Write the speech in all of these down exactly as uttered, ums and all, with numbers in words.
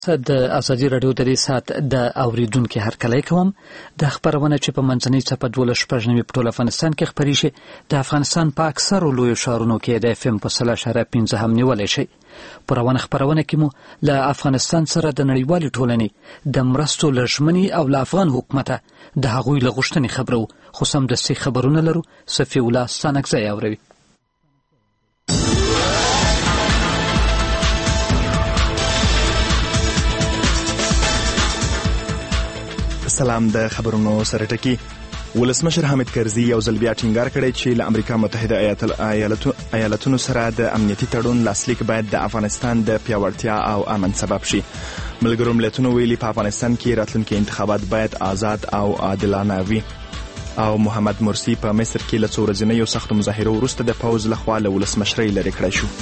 د ازادي راډیو د دې ساعت د اوریدونکو هرکلی کوم. د خبرونه چې په منځنۍ څپه دولس شپږ نوي په ټول افغانستان کې خپرې شي د افغانستان په اکثرو لویو ښارونو کې د اف ام په سل اشاریه پنځه هم نیولی شي. په روانه خبرونه کې مو له افغانستان سره د نړیوالې ټولنې د مرستو له ژمنې او له افغان حکومته د هغوی له غوښتنې خبرو، خو سمدستي خبرونه لرو. صفي الله ستانکزی اوروي. سلام. د خبرونو سره ټکی. ولسمشر حامد کرزي یو ځل بیا ټینګار کړی چې له امریکا متحده ایالاتونو سره د امنیتي تړون لاسلیک باید د افغانستان د پیاوړتیا او امن سبب شي. ملګرو ملتونو ویلي په افغانستان کې راتلونکي انتخابات باید آزاد او عادلانه وي. او محمد مرسي په مصر کې له څو ورځنیو سختو مظاهرو وروسته د پوځ لخوا له ولسمشرۍ لرې کړی شو.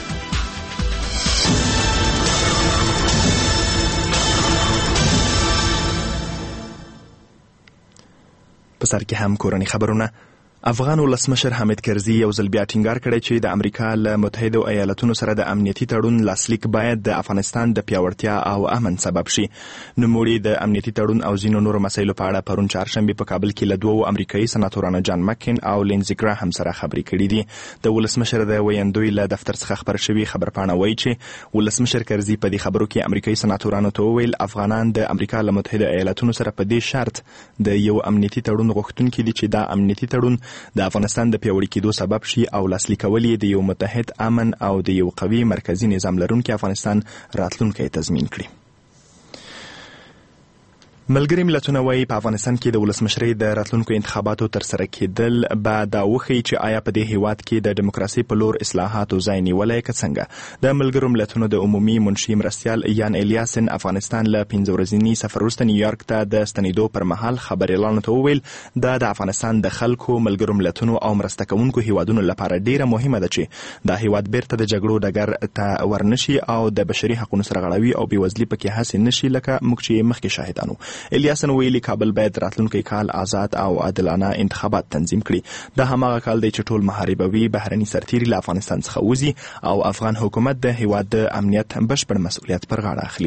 په سر کې هم کورنۍ خبرونه. افغان ولسمشر حامد کرزي یو ځل بیا ټینګار کړی چې د امریکا له متحده ایالاتونو سره د امنیتي تړون لاسلیک باید د افغانستان د پیاوړتیا او امن سبب شي. نوموړي د امنیتي تړون او ځینو نورو مسایلو په اړه پرون چهارشنبه په کابل کې له دوو امریکایي سناتورانو جان مکین او لینزي ګراهم سره خبرې کړې دي. د ولسمشر د ویاندوی له دفتر څخه خبر شوی خبرپاڼه وایي چې ولسمشر کرزي په دې خبرو کې امریکایي سناتورانو ته وویل افغانان د امریکا له متحده ایالاتونو سره په دې شرط د یو امنیتي تړون غوښتونکي دي چې دا امنیتي تړون د افغانستان د پیاوړي کېدو سبب شي او لاسلیکول یې د یو متحد امن او د یو قوي مرکزی نظام لرونکي افغانستان راتلونکی تضمین کړي. ملګري ملتونه وایي په افغانستان کې د ولسمشرۍ د راتلونکو انتخاباتو ترسره کېدل به دا وښیي چې آیا په دې هیواد کې د دیموکراسي په لور اصلاحاتو ځای نیولی که څنګه. د ملګرو ملتونو د عمومي منشي مرستیال یان الیاسن افغانستان له پنځه ورځني سفر وروسته نیویارک ته د ستنېدو پر مهال خبریالانو ته وویل دا د افغانستان د خلکو، ملګرو ملتونو او مرسته کوونکو هیوادونو لپاره ډیره مهمه ده چې دا هیواد بیرته د جګړو ډګر ته ورنشي او د بشري حقوقو سرغړاوي او بېوزلي پکې هسې نشي لکه موږ چې مخکې شاهدان وو. الیاسن ویلي کابل باید راتلونکی کال آزاد او عادلانه انتخابات تنظیم کړي. دا هماغه کال دی چې ټول محاربوي بهرني سرتیري له افغانستان څخه وځي او افغان حکومت د هیواد د امنیت بشپړ مسؤلیت پر غاړه اخلي.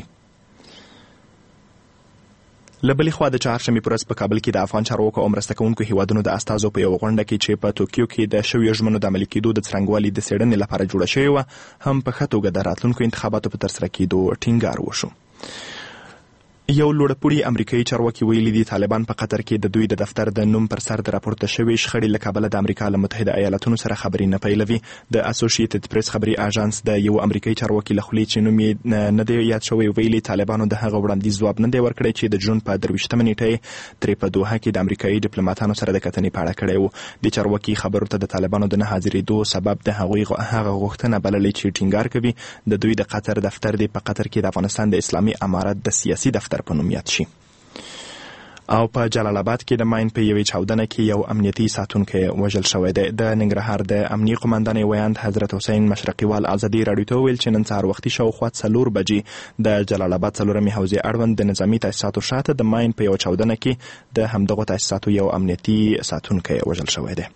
له بلې خوا د چهارشنبې په ورځ په کابل کې د افغان چارواکو او مرسته کوونکو هیوادونو د استازو په یوه غونډه کې چې په توکیو کې د شویو ژمنو د عملي کېدو د څرنګوالي د څېړنې لپاره جوړه شوې وه هم په ښه توګه د راتلونکو انتخاباتو په ترسره کېدو ټینګار وشو. یو لوړپوړي امریکایي چارواکي ویلي دي طالبان په قطر کې د دوی د دفتر د نوم پر سر د راپورته شوې شخړې له کبله د امریکا له متحده ایالاتونو سره خبرې نه پیلوي. د اسوسییټډ پریس خبري اژانس د یو امریکایي چارواکي له خولې چې نوم یې نه دی یاد شوی ویلي طالبانو د هغه وړاندیز ځواب نه دی ورکړی چې د جون په درویشتمه نیټه ترې په دوحه کې د امریکایي ډیپلوماتانو سره د کتنې په اړه کړی و. د چارواکي خبرو ته د طالبانو د نه حاضرېدو سبب د هغوی هغه غوښتنه بللې چې ټینګار کوي د دوی د قطر دفتر دی په قطر کې د افغانستان د اسلامي امارت د سیاسي دفتر په نوم یاد شي. او په جلال آباد کې د ماین په یوې چاودنه کې یو امنیتي ساتونکی وژل شوی دی. د ننګرهار د امنیي قمندان ویاند حضرت حسین مشرقیوال ازادي راډیو ته ویل چې نن سهار وختي شاوخوا څلور بجې د جلال آباد څلورمې حوزې اړوند د نظامي تاسیساتو شاته د ماین په یوه چاودنه کې د همدغو تاسیساتو یو امنیتي ساتونکی وژل شوی دی.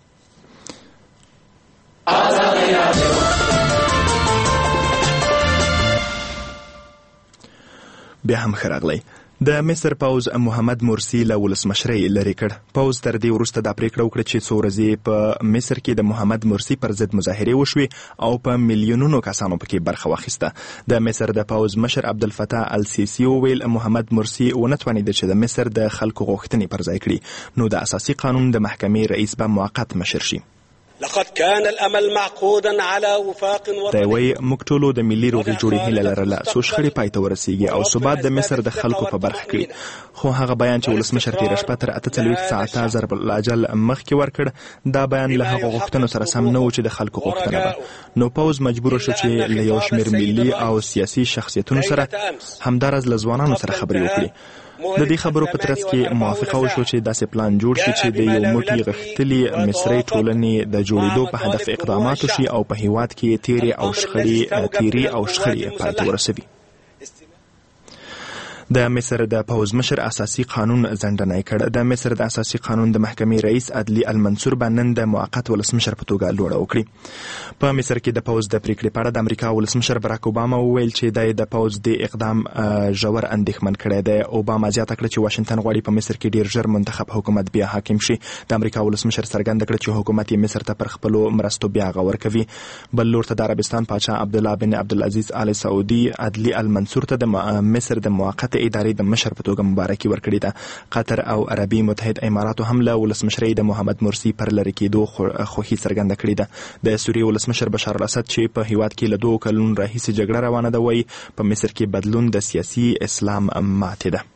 بیا هم ښه راغلی. د مصر پوځ محمد مرسي له ولسمشرۍ لرې کړ. پوځ تر دې وروسته دا پریکړه وکړه چې څو ورځې په مصر کې د محمد مرسي پر ضد مظاهرې وشوې او په میلیونونو کسانو پکې برخه واخیسته. د مصر د پوځ مشر عبدالفتاح السیسي وویل محمد مرسي ونه توانېده چې د مصر د خلکو غوښتنې پر ځای کړي، نو د اساسي قانون د محکمې رئیس به موقت مشر شي. لقد كان الامل معقودا على وفاق وطني. دا وایي موږ ټولو د ملي روغې جوړې هیله لرله څو شخړې پای ته ورسیږي او ثبات د مصر د خلکو په برخه کړي. خو هغه بیان چې ولسمشر تېره شپه تر اته څلوېښت ساعته ضرب الاجل مخکې ورکړ دا بیان له هغو غوښتنو سره سم نه و چې د خلکو غوښتنه ده. نو پوځ مجبور شو چې له یو شمېر ملي او سیاسي شخصیتونو سره همداراز له ځوانانو سره خبرې وکړي. د دې خبرو په ترڅ کې موافقه وشو چې داسې پلان جوړ شي چې د یو موټی غښتلي مصري ټولنې د جوړېدو په هدف اقدامات وشي او په هیواد کې تیرې او شخړې تیرې او شخړې پای ته ورسوي. د مصر د پوز مشر اساسي قانون ځنډنی کړ. د مصر د اساسي قانون د محکمې رئیس عدلی المنصور به نن د موقت ولسمشر په توګه لوړه وکړي. په مصر کې د پوز د پریکړې په اړه د امریکا ولسمشر براک اوباما وویل چې د پوز د اقدام ژور اندېښمن کړی دی. اوباما زیاته کړه چې واشنگټن غواړي په مصر کې ډیر ژر منتخب حکومت بیا حاکم شي. د امریکا ولسمشر څرګنده کړه چې حکومت یې مصر ته پر خپلو مرستو بیا غور کوي. بل لور ته د عربستان پاچا عبدالله بن عبدالعزیز آل سعودي عدلی المنصور ته د مصر د موقت ادارې د مشر په توګه مبارکي ورکړې ده. قطر او عربي متحد اماراتو هم له ولسمشرۍ د محمد مرسي پر لرې کېدو خوښي څرګنده کړې ده. د سوریې ولسمشر بشار الاسد چې په هیواد کې له دوه کلونو راهیسې جګړه روانه ده وایي په مصر کې بدلون د سیاسي اسلام ماتې ده.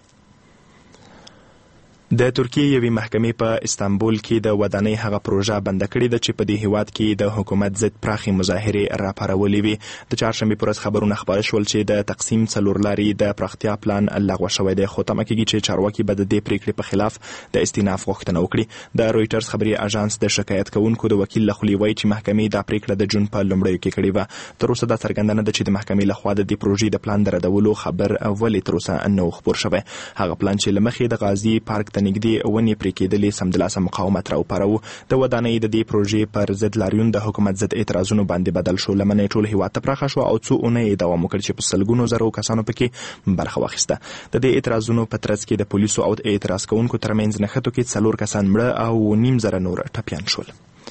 د ترکیې یوې محکمې په استانبول کې د ودانۍ هغه پروژه بنده کړې ده چې په دې هیواد کې د حکومت ضد پراخې مظاهرې راپارولې وي. د چهارشنبې په ورځ خبرونه خپاره شول چې د تقسیم څلور لارې د پراختیا پلان لغوه شوی دی، خو تمه کېږي چې چارواکي به د دې پریکړې په خلاف د استیناف غوښتنه وکړي. د رویټرز خبري اژانس د شکایت کوونکو د وکیل له خولې وایي چې محکمې دا پریکړه د جون په لومړیو کې کړې وه. تر اوسه دا څرګنده نه ده چې د محکمې لخوا د دې پروژې د پلان د ردولو خبر ولې تر اوسه نه و خپور شوی. هغه پلان چې له مخې د غازي پارک ته نږدې ونې پرې کېدلې سمدلاسه مقاومت راوپاروه. د ودانۍ د دې پروژې پر ضد لاریون د حکومت ضد اعتراضونو باندې بدل شو. لمنې ټول هیواد ته پراخه شو او څو اونۍ دوام وکړ چې په سلګونو زرو کسانو پکې برخه واخیسته. د دې اعتراضونو په ترڅ کې د پولیسو او اعتراض کوونکو ترمنځ نښتو کې څلور کسان مړه او نیم زره نور ټپیان شول.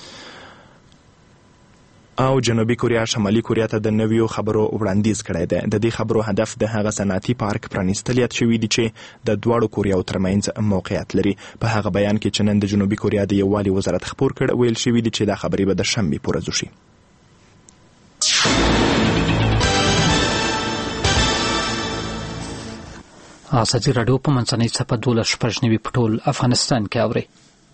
او جنوبي کوریا شمالي کوریا ته د نویو خبرو وړاندیز کړی دی. د دې خبرو هدف د هغه صنعتي پارک پرانیستل یاد شوي دي چې د دواړو کوریاو ترمنځ موقعیت لري. په هغه بیان کې چې نن د جنوبي کوریا د یووالي وزارت خپور کړ ویل شوي دي چې دا خبرې به د شنبې په ورځ وشي. ازادي راډیو په منځنۍ څپه دولس شپږ نوي په ټول افغانستان کې اوري.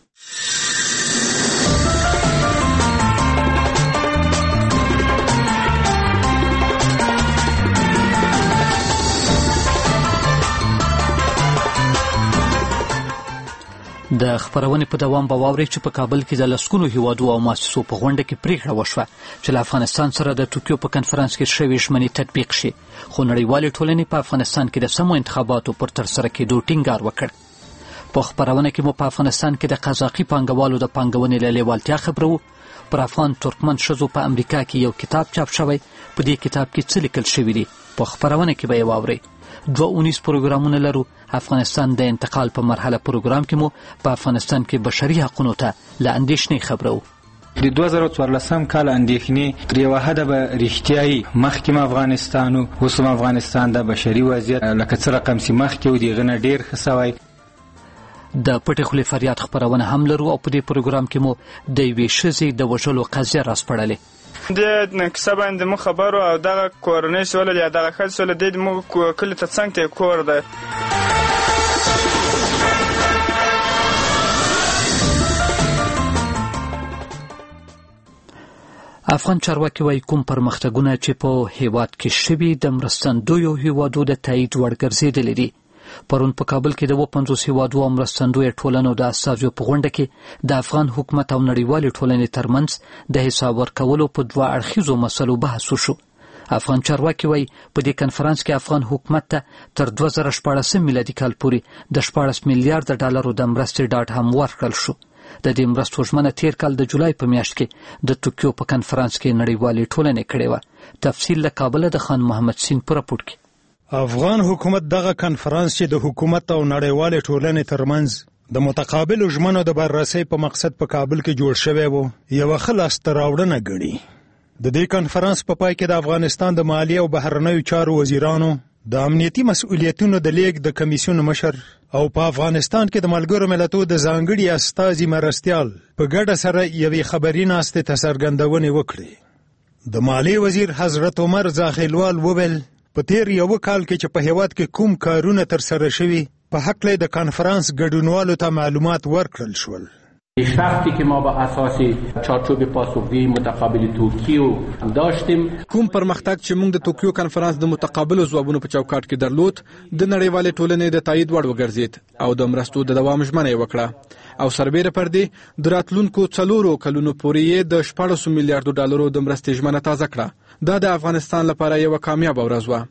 د خبرونې په دوام به واورئ چې په کابل کې د لسګونو هیوادو او مؤسسو په غونډه کې پریکړه وشوه چې له افغانستان سره د ټوکیو په کنفرانس کې شوې ژمنې تطبیق شي، خو نړیوالې ټولنې په افغانستان کې د سمو انتخاباتو پر ترسره کېدو ټینګار وکړ. په خبرونه کې مو په افغانستان کې د قزاقي پانګوالو د پانګونې له لیوالتیا خبرو. پر افغان ترکمن ښځو په امریکا کې یو کتاب چاپ شوی. په دې کتاب کې څه لیکل شوي دي په خبرونه کې به یې واورئ. دوه اونیز پروګرامونه لرو. افغانستان د انتقال په مرحله پروګرام کې مو په افغانستان کې بشري حقونو ته له اندېښنې خبرو. د دوه زره څوارلسم کال اندېښنې تر یوه حده به رښتیایي مخکې افغانستان و، اوس هم افغانستان د بشري وضعیت لکه څه رقم چې مخکې و د هغه نه ډېر ښه سوی. د پټې خولې فریاد خپرونه هم لرو او په دې پروګرام کې مو د یوې ښځې د وژلو قضیه راسپړلې. د کیسه باندې مو خبرو او دغه کورنۍ سوله یا دغه ښځې سوله د مو کلي ته څنګ ته کور ده. افغان چارواکي وایي کوم پرمختګونه چې په هیواد کې شوي د مرستندویو هیوادو د تایید وړ ګرځېدلي دي. پرون په کابل کې د اووه پنځوس هیوادو او مرستندویو ټولنو د استازو په غونډه کې د افغان حکومت او نړیوالې ټولنې ترمنځ د حساب ورکولو په دوه اړخیزو مسلو بحث وشو. افغان چارواکي وایي په دې کنفرانس کې افغان حکومت ته تر دوه زره شپاړسم میلادي کال پورې د شپاړس میلیارډ ډالرو د مرستې ډاډ هم ورکړل شو. د دې مرستو ژمنه تیر کال د جولای په میاشت کې د ټوکیو په کنفرانس کې نړیوالې ټولنې کړې وه. تفصیل له کابله د خان محمد سین په راپور کې. افغان حکومت دغه کنفرانس چې د حکومت او نړیوالې ټولنې ترمنځ د متقابل ژمنو د بررسۍ په مقصد په کابل کې جوړ شوی و، یوه ښه لاسته راوړنه ګڼي. د دې کنفرانس په پای کې د افغانستان د مالیې او بهرنیو چارو وزیرانو، د امنیتي مسؤلیتونو د لیږد د کمیسیون مشر او په افغانستان کې د ملګرو ملتونو د ځانګړي استازي مرستیال په ګډه سره یوې خبري ناستې ته څرګندونې وکړې. د مالیې وزیر حضرت عمر زاخیلوال وویل په تیر یو کال کې چې په هیواد کې کوم کارونه ترسره شوي په هکله د کنفرانس ګډونوالو ته معلومات ورکړل شول. پیشرفتی که ما به اساس چارچوب پاسخگویی متقابل توکیو داشتیم، کوم پرمختګ چې موږ د توکیو کنفرانس د متقابل ځوابونو په چوکاټ کې درلود د نړیوالې ټولنې د تایید وړ وګرځید او د مرستو د دوام ژمنه یې وکړه او سربیره پر دې د راتلونکو څلورو کلونو پورې یې د شپاړسو میلیارډو ډالرو د مرستې ژمنه تازه کړه. دا د افغانستان لپاره یوه کامیابه ورځ وه.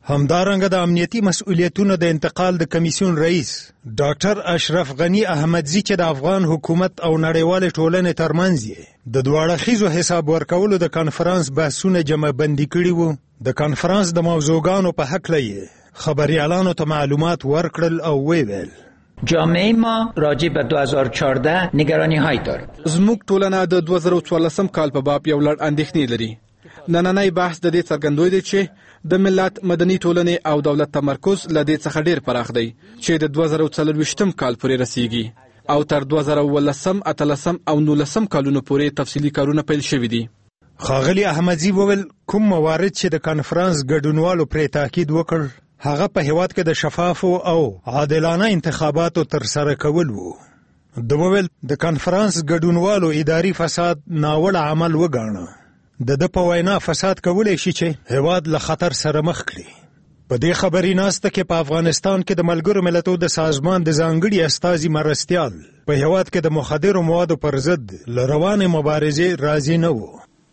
همدارنګه د امنیتي مسؤلیتونو د انتقال د کمیسیون رئیس ډاکټر اشرف غنی احمدزی چې د افغان حکومت او نړیوال ټولنې ترمنځ یې د دوه اړخیزو حساب ورکولو د کانفرنس بحثونه جمع بندي کړي وو. د کانفرنس د موضوعګانو په حق لې خبريالانو ته معلومات ورکړل او ویل جامعه ما راجع به دو هزار و چهارده نگرانی های دارد. زموږ ټولنه د دوه زره څوارلسم کال په باب یو لړ اندېښنې لري. نننی بحث د دې څرګندوي دی چې د ملت مدني ټولنې او دولت تمرکز له دې څخه ډیر پراخ دی چې د دوه زره څلرویشتم کال پورې رسیږي او تر دوه زره اوولسم، اتلسم او نولسم کالونو پورې تفصیلي کارونه پیل شوي دي. ښاغلي احمدزي وویل کوم موارد چې د کانفرنس ګډونوالو پرې تاکید وکړ هغه په هیواد کې د شفافو او عادلانه انتخاباتو ترسره کول وو. د وویل د کانفرنس ګډونوالو اداري فساد ناوړه عمل وګاڼه. د د په وینا فساد کولی شي چې هیواد له خطر سره مخ کړي. په دې خبري ناسته کې په افغانستان کې د ملګرو ملتونو د سازمان د ځانګړي استازي مرستیال په هیواد کې د مخدرو موادو پر ضد له روانې مبارزې راضي نه وو.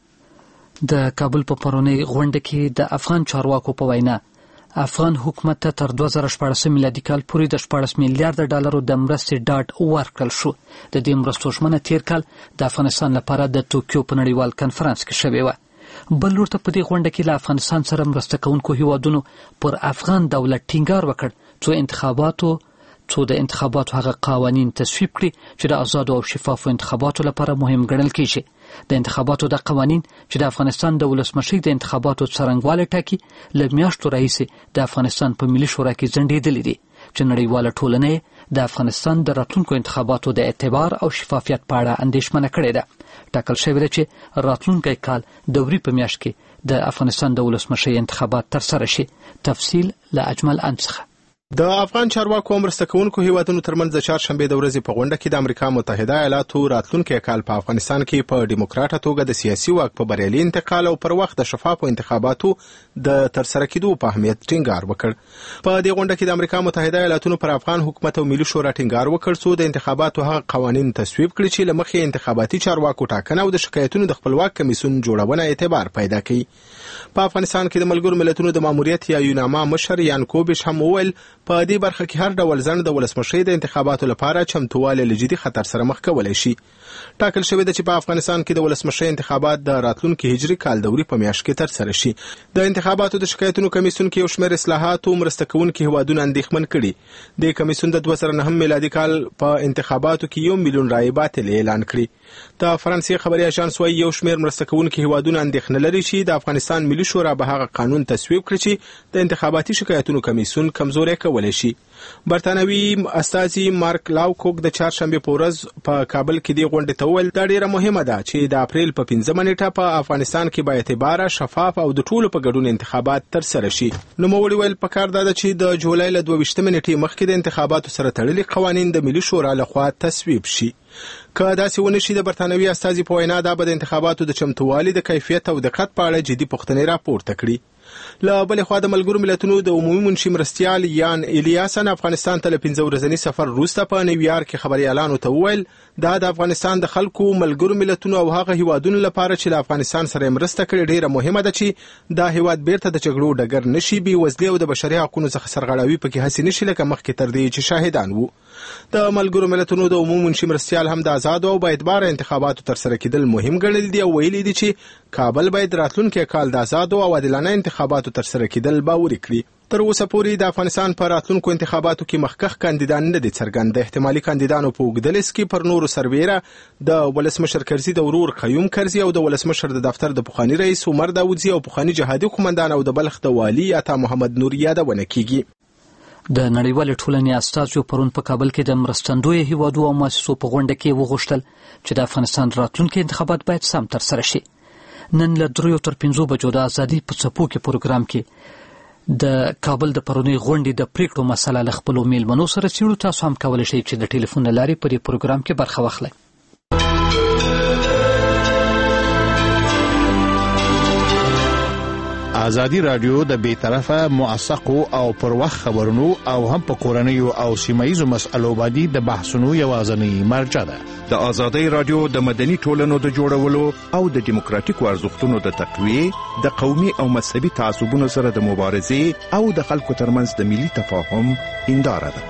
د کابل په پرونی غونډه کې د افغان چارواکو په وینا افغان حکومت ته تر دوه زره شپاړس میلادي کال پورې د شپاړس میلیارډ ډالرو د مرستې ډاډ ورکړل شو. د دې مرستو ژمنه تیر کال د افغانستان لپاره د توکیو په نړیوال کنفرانس کې شوې وه. بل لور ته په دې غونډه کې له افغانستان سره مرسته کوونکو هیوادونو پر افغان دولت ټینګار وکړ څو انتخاباتو څو د انتخاباتو هغه قوانین تصویب کړي چې د آزادو او شفافو انتخاباتو لپاره مهم ګڼل کېږي. د انتخاباتو د قوانین چې د افغانستان د ولسمشۍ د انتخاباتو څرنګوالی ټاکي له میاشتو راهیسې د افغانستان په ملي شورا کې ځنډېدلې دي چې نړیواله ټولنه د افغانستان د راتلونکو انتخاباتو د اعتبار او شفافیت په اړه اندېښمنه کړې ده. ټاکل شوې ده چې راتلونکی کال د اوري په میاشت کې د افغانستان د ولسمشۍ انتخابات ترسره شي. تفصیل له اجمل ان څخه. د افغان چارواکو مرسته کوونکو هیوادونو ترمنځ د چهارشنبې د ورځې په غونډه کې د امریکا متحده ایالاتو راتلونکي کال په افغانستان کې په ډیموکراټه توګه د سیاسي واک په بریالي انتقال او پر وخت د شفافو انتخاباتو د ترسره کېدو په اهمیت ټینګار وکړ. په دې غونډه کې د امریکا متحده ایالاتو پر افغان حکومت او ملي شورا ټینګار وکړ څو د انتخاباتو هغه قوانین تصویب کړي چې له مخې انتخاباتي چارواکو ټاکنه او د شکایتونو د خپلواک کمیسیون جوړونه اعتبار پیدا کړي. په افغانستان کې د ملګرو ملتونو د ماموریت یا یوناما مشر یان کوبش هم وویل په دې برخه کې هر ډول ځنډ د ولسمشۍ د انتخاباتو لپاره چمتووالی له جدي خطر سره مخ کولی شي. ټاکل شوې ده چې په افغانستان کې د ولسمشۍ انتخابات د راتلونکي هجري کال د اوري په میاشت کې ترسره شي. د انتخاباتو د شکایتونو کمیسیون کې یو شمېر اصلاحات او مرسته کوونکي هیوادونه اندېښمن کړي. د کمیسیون د دوه زره نهم میلادي کال په انتخاباتو کې یو میلیون رایې باطلې اعلان کړي. د فرانسې خبري اژانس وايي یو شمېر مرسته کوونکي هیوادونه اندېښنه لري چې د افغانستان ملي شورا به هغه قانون تصویب کړي چې د انتخاباتي شکایتونو کمیسیون کمزوری کولی شي. برتانوي استازي مارک لاوکوک د چهارشنبې په ورځ په کابل کې دی غونډې ته وویل دا ډیره مهمه ده چې د اپریل په پنځمه نیټه په افغانستان کې با اعتباره شفاف او د ټولو په ګډون انتخابات ترسره شي. نوموړي ویل پکار ده چې د جولای له دوه ویشتمې نیټې مخکې د انتخاباتو سره تړلي قوانین د ملي شورا لخوا تصویب شي. که داسې ونه شي د برتانوي استازي په وینا دا به د انتخاباتو د چمتووالي د کیفیت او دقت په اړه جدي پوښتنې راپورته کړي. له بلې خوا د ملګرو ملتونو د عمومي منشي مرستیال یان الیاسن افغانستان ته له پنځه ورځني سفر وروسته په نیویارک کې خبريالانو ته وویل دا د افغانستان د خلکو ملګرو ملتونو او هغه هیوادونو لپاره چې له افغانستان سره مرسته کړې ډیره مهمه ده چې دا هیواد بیرته د جګړو ډګر نشي بې وزلي او د بشري حقوقو څخه سرغړاوي پکې هڅې نشي لکه مخکې تر دې چې شاهدان وو. د ملګرو ملتونو د عمومي منشي مرستیال هم د آزاد او با اعتباره انتخاباتو ترسره کېدل مهم ګڼل دي او ویلي دي چې کابل باید راتلونکي کال د آزاد او عادلانه انتخاباتو ترسره کېدل باوري کړي. تر اوسه پورې د افغانستان په راتلونکو انتخاباتو کې مخکښ کاندیدان نه دي څرګند. د احتمالي کاندیدانو په اوږده لیست کې پر نورو سربیره د ولسمشر کرزي د ورور قیوم کرزي او د ولسمشر د دفتر د پخواني رئیس عمر داودزي او پخواني جهادي قومندان او د بلخ د والي عطا محمد نور یادونه کیږي. د نړیوال ټولنې استازو پرون په کابل کې د مرستندوی هیوادو او مؤسسو په غونډه کې وغوښتل چې د افغانستان راتلونکي انتخابات باید سم ترسره شي. نن له دریو تر پنځو بجو د ازادي په څپو کې پروګرام کې د کابل د پرونی غونډې د پریکړو مسله له خپلو میلمنو سره څیړو. تاسو هم کولی شئ چې د ټلیفون له لارې په دې پروګرام کې برخه واخلئ. ازادي رادیو د بیطرفه موثقو او پر وخت خبرونو او هم په کورنیو او سیمایي مسایلو باندې د بحثونو یوازنی مرجع ده. د ازادي رادیو د مدني ټولنو د جوړولو او د دیموکراتیکو ارزښتونو د تقویه، د قومي او مذهبي تعصبونو سره د مبارزې او د خلکو ترمنځ د ملي تفاهم هنداره ده.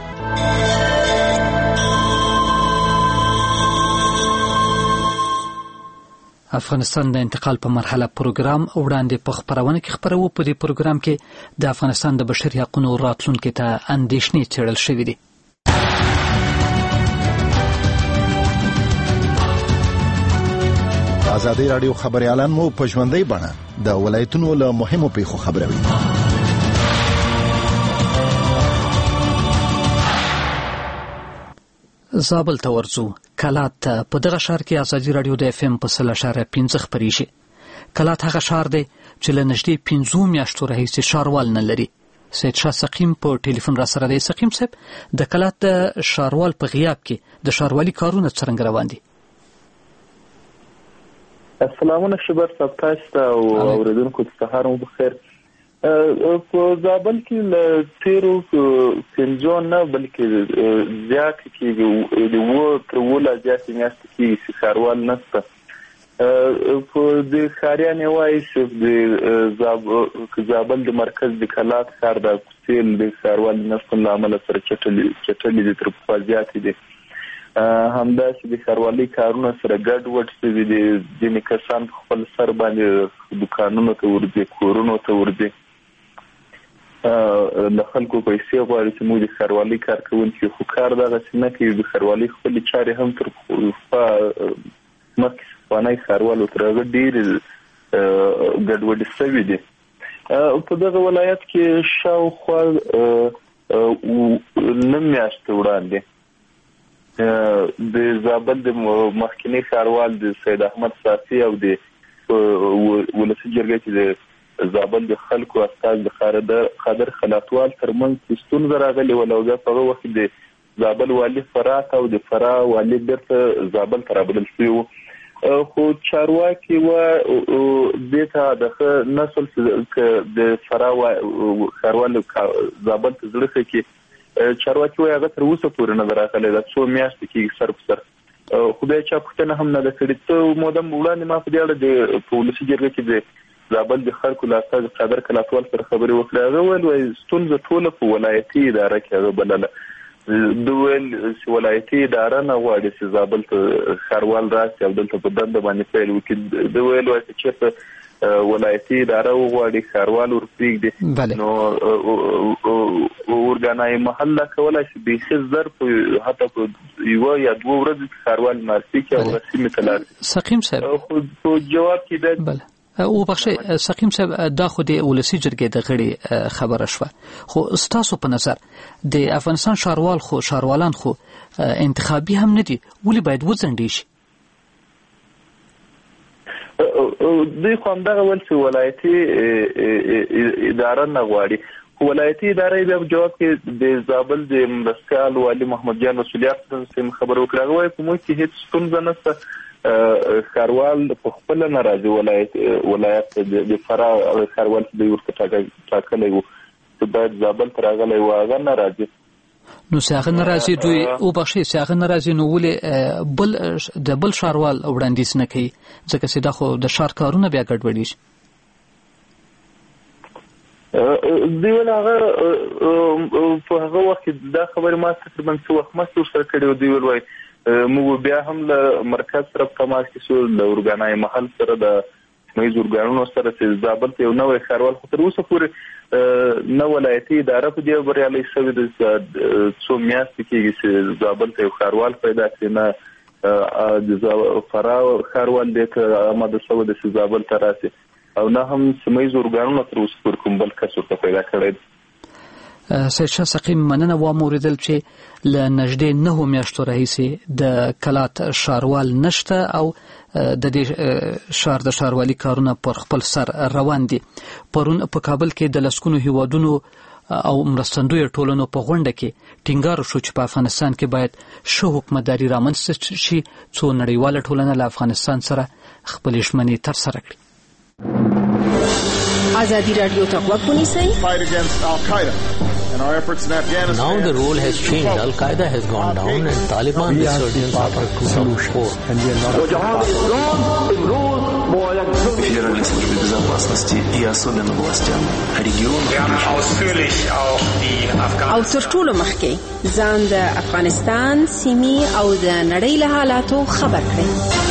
افغانستان د انتقال په مرحله پروګرام وړاندې په خبرونه کې خبرو په دې پروګرام کې د افغانستان د بشري حقوقو راتلونکو ته اندېښنې څېړل شوې دي. ازادي رادیو خبريالان مو په ژوندۍ بڼه د ولایتونو له مهمو پیښو خبروي. زابل ته ورځو. کلات په دغه ښار کې ازادي رادیو د اف ام په سل اشاره پنځه خبرې شي. کلات هغه ښار دی چې له نږدې پنځو میاشتو راهیسې ښاروال نه لري. سید شاه سقیم په ټلیفون را سره دی. سقیم صاحب، د کلات د ښاروال په غیاب کې د ښاروالي کارونه څرنګه روان دي؟ السلامونه شبر صاحب، تاسو ته او اوریدونکو ته سهار مو بخیر. په زابل کې له تیرو پنځو نه بلکې زیات کې د وو تر ولا زیات میاشتې کې ښاروال نشته. په دې ښاریان وایي چې د زابل د مرکز د کلات ښار د کوڅېل د ښاروال نشتون له امله سره چټلي چټلي د تر په زیات دي. همداسې د ښاروالۍ کارونه سره ګډ وډ شوي دي. ځینې کسان په خپل سر باندې دوکانونو ته ورځي، کورونو ته ورځي، د خلکو پیسې غواړي چې موږ د ښاروالۍ کار کوونکي خو کار دغسې نه کوي. د ښاروالۍ خپلې چارې هم تر مخکې پخوانی ښاروال تر هغه ډېرې ګډوډې شوي دي. په دغه ولایت کې شاوخوا نیم میاشتې وړاندې د زابل د مخکنی ښاروال د سید احمد صافي او د ولسي جرګې چې د زابل د خلکو استاد د خادر خلاتوال ترمنځ ستونزه راغلې وه. او بیا په هغه وخت د زابل والي فراه او د فراه والي بیرته زابل ته رابلل شوي وو. خو چارواکي وه دې ته د نسل د فراه ښاروال زابل ته زړه ښه کړي. چارواکي وایي هغه تر اوسه پورې نه ده راغلی، دا څو میاشتې کېږي سر په سر. خو بیا چا پوښتنه هم نه ده کړې. څه موده وړاندې ما په دې اړه د په ولسي جرګه کې د زابل د خلکو له استازي قادر کلاتوال سره خبرې وکړې. هغه ویل وایي ستونزه ټوله په ولایتي اداره کې هغه بلله. د ویل چې ولایتي اداره نه غواړي چې زابل ته ښاروال راشي او دلته په دنده باندې پیل وکړي. د ویل وایي چې چېرته ولایتي اداره وغواړي ښاروال ورپرېږدي نو ورګانای محله کولای شي بیخي زر په حتی په یوه یا دوه ورځې ښاروال معرفي کړي او سیمې ته لاړ شي. سقیم صاحب په جواب کې د او بخښئ سقیم صاحب، دا خو د ولسي جرګې د غړي خبره شوه، خو ستاسو په نظر د افغانستان ښاروال خو ښاروالان خو انتخابي هم نه دي، ولې باید وځنډې شي؟ دوی خو همدغه ویل چې ولایتي اداره نه غواړي. خو ولایتي اداره بیا په جواب کې د زابل د مرستیال والي محمد جان رسولیار څخه خبر وکړه. هغه وایي په موږ کې هیڅ ستونزه نشته، ښاروال په خپله نه راځي. ولایت ولایت د فراه ښاروال چې دوی ورته ټاکلی وو چې باید زابل ته راغلی و، هغه نه راځي. نو چې هغه نه راځي دوی وبخښئ چې هغه نه راځي نو ولې بل د بل ښاروال وړاندیز نه کوي؟ ځکه چې دا خو د ښار کارونه بیا ګډوډېږي. دوی ویل هغه په هغه وخت کې دا خبرې ما تقریبا څه وخت مخکې ورسره کړې وه. دوی ویل وایي موږ بیا هم له مرکز سره په تماس کې شو، له ارګانای محل سره، د سیمه ییزو ارګانونو سره چې زابل ته یو نوی ښاروال خو تر اوسه پورې نه ولایتي اداره په دې بریالۍ شوې ده. څو میاشتې کېږي چې زابل ته یو ښاروال پیدا کړي، نه د فراه ښاروال دې ته آماده شوی ده چې زابل ته راشي، او نه هم سیمه ییزو ارګانونو تر اوسه پورې کوم بل کس ورته پیدا کړی دی. سید شاه سقیم، مننه وام اوریدل چې له نږدې نهو میاشتو راهیسې د کلات ښاروال نشته او د دې ښار د ښاروالي کارونه پر خپل سر روان دي. پرون په کابل کې د لسګونو هیوادونو او مرستندویه ټولنو په غونډه کې ټینګار شو چې په افغانستان کې باید ښه حکومتداري رامنځته شي څو نړیواله ټولنه له افغانستان سره خپلې ژمنې ترسره کړي. ازادي راډیو ته غوږ ونیسئ. Now the role has changed. Al-Qaeda has gone down and Taliban resurgence after two thousand four. Федеральной службе безопасности и особенно властям региона. او تر ټولو مخکې ځان د افغانستان سیمې او د نړۍ له حالاتو خبر کړئ.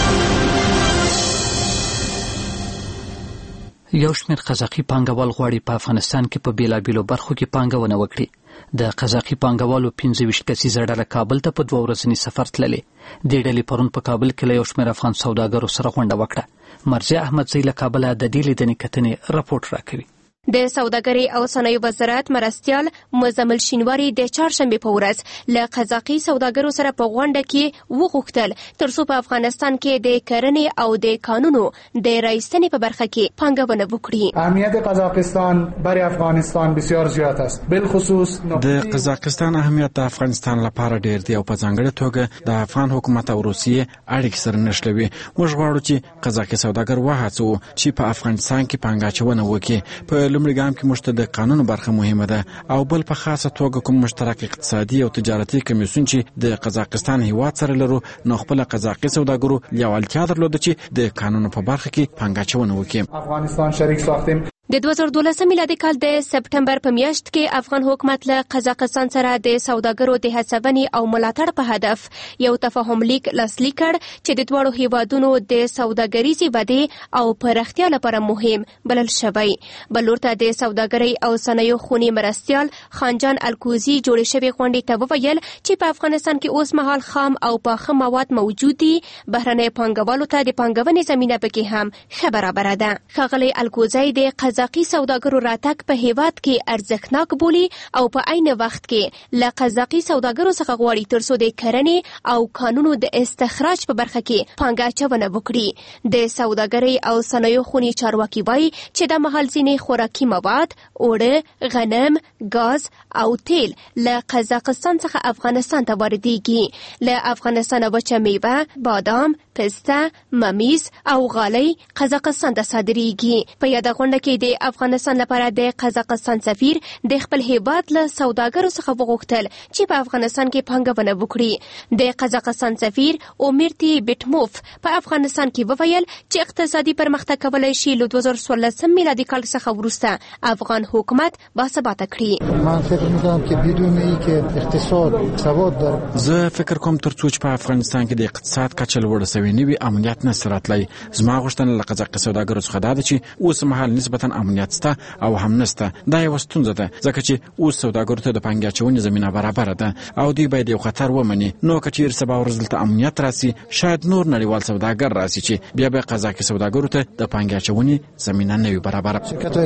یو شمېر قزاقي پانګوال غواړي په افغانستان کې په بیلابیلو برخو کې پانګونه وکړي. د قزاقي پانګوالو پنځه ویشت کسیزه ډله کابل ته په دوه ورځني سفر تللې. دې ډلې پرون په کابل کې له یو شمېر افغان سوداګرو سره غونډه وکړه. مرضیه احمدزی له کابله د دې لیدنې کتنې راپورټ راکوي. د سوداګرۍ او صنایعو وزارت مرستیال مزمل شینواری د چهارشنبه په ورځ له قزاقي سوداګرو سره په غونډه کې وغوښتل ترڅو په افغانستان کې د کرنې او د قانونو د رایستنې په برخه کې پانګونه وکړي. اهمیت قزاقستان برای افغانستان بسیار زیات است. بالخصوص د قزاقستان اهمیت د افغانستان لپاره ډیر دی او په ځانګړي توګه د افغان حکومت او روسیې اړیکې سره نښلوي. موږ غواړو چې قزاقي سوداګر وهڅوو چې په افغانستان کې پانګاچونه وکړي. په لومړي ګام کې موږ ته د قانون برخه مهمه ده او بل په خاصه توګه کوم مشترک اقتصادي او تجارتي کمیسیون چې د قزاقستان هیواد سره لرو نو خپل قزاقي سوداګرو لیوالتیا درلوده چې د قانون په برخه کې پانګاچونه وکړي. افغانستان شریک ساختیم. د دوه زره دولسم میلادي کال د سپټمبر په میاشت کې افغان حکومت له قزاقستان سره د سوداګرو د هڅونې او ملاتړ په هدف یو تفاهم لیک لاسلیک کړ چې د دواړو هیوادونو د سوداګریزې ودې او پراختیا لپاره مهم بلل شوی. بل ورته د سوداګرۍ او صنایعو خونی مرستیال خانجان الکوزي جوړې شوې غونډې ته وویل چې په افغانستان کې اوس مهال خام او پاخه مواد موجود دي. بهرنۍ پانګوالو ته د پانګونې زمینه پکې هم ښه برابره ده. ښاغلی الکوزي د قزاقي سوداګرو راتګ په هیواد کې ارزښتناک بولي او په عین وخت کې له قزاقي سوداګرو څخه غواړي ترڅو د کرنې او قانونو د استخراج په برخه کې پانګاچونه وکړي. د سوداګرۍ او صنایعو خونی چارواکي وایي چې د مهال ځینې خوراکي مواد، اوړه، غنم، ګاز او تیل له قزاقستان څخه افغانستان ته واردېږي. له افغانستان وچه میوه، بادام، پسته، ممیز او غالۍ قزاقستان ته صادریږي. په یاده غونډه کې د افغانستان لپاره د قزاقستان سفیر د خپل هیواد له سوداګرو څخه وغوښتل چې په افغانستان کې پانګونه وکړي. د قزاقستان سفیر اومیرتی بیټموف په افغانستان کې وویل چې اقتصادي پرمختګ کولای شي له دوه زره څوارلسم میلادي کال څخه وروسته افغان حکومت باثباته کړي. من فکر می‌کنم که بدون اینکه اقتصاد ثبات داره زه فکر کوم ترڅو چې په افغانستان کې د اقتصاد کچه لوړه شوې نه وي امنیت نه سراتلی. زما غوښتنه له قزاقي سوداګرو څخه دا ده چې اوس مهال نسبتا امنیت شته او هم نشته. دا یو ستونزه ده ځکه چې اوس سوداګرو ته د پانګاچونې زمینه برابر ده او دوی باید یو خطر ومني. نو که چیرې سبا ورځ دلته امنیت راسي شاید نور نړیوال سوداګر راسي چې بیا به قزاقي سوداګرو ته د پانګاچونې زمینه نه وي برابر.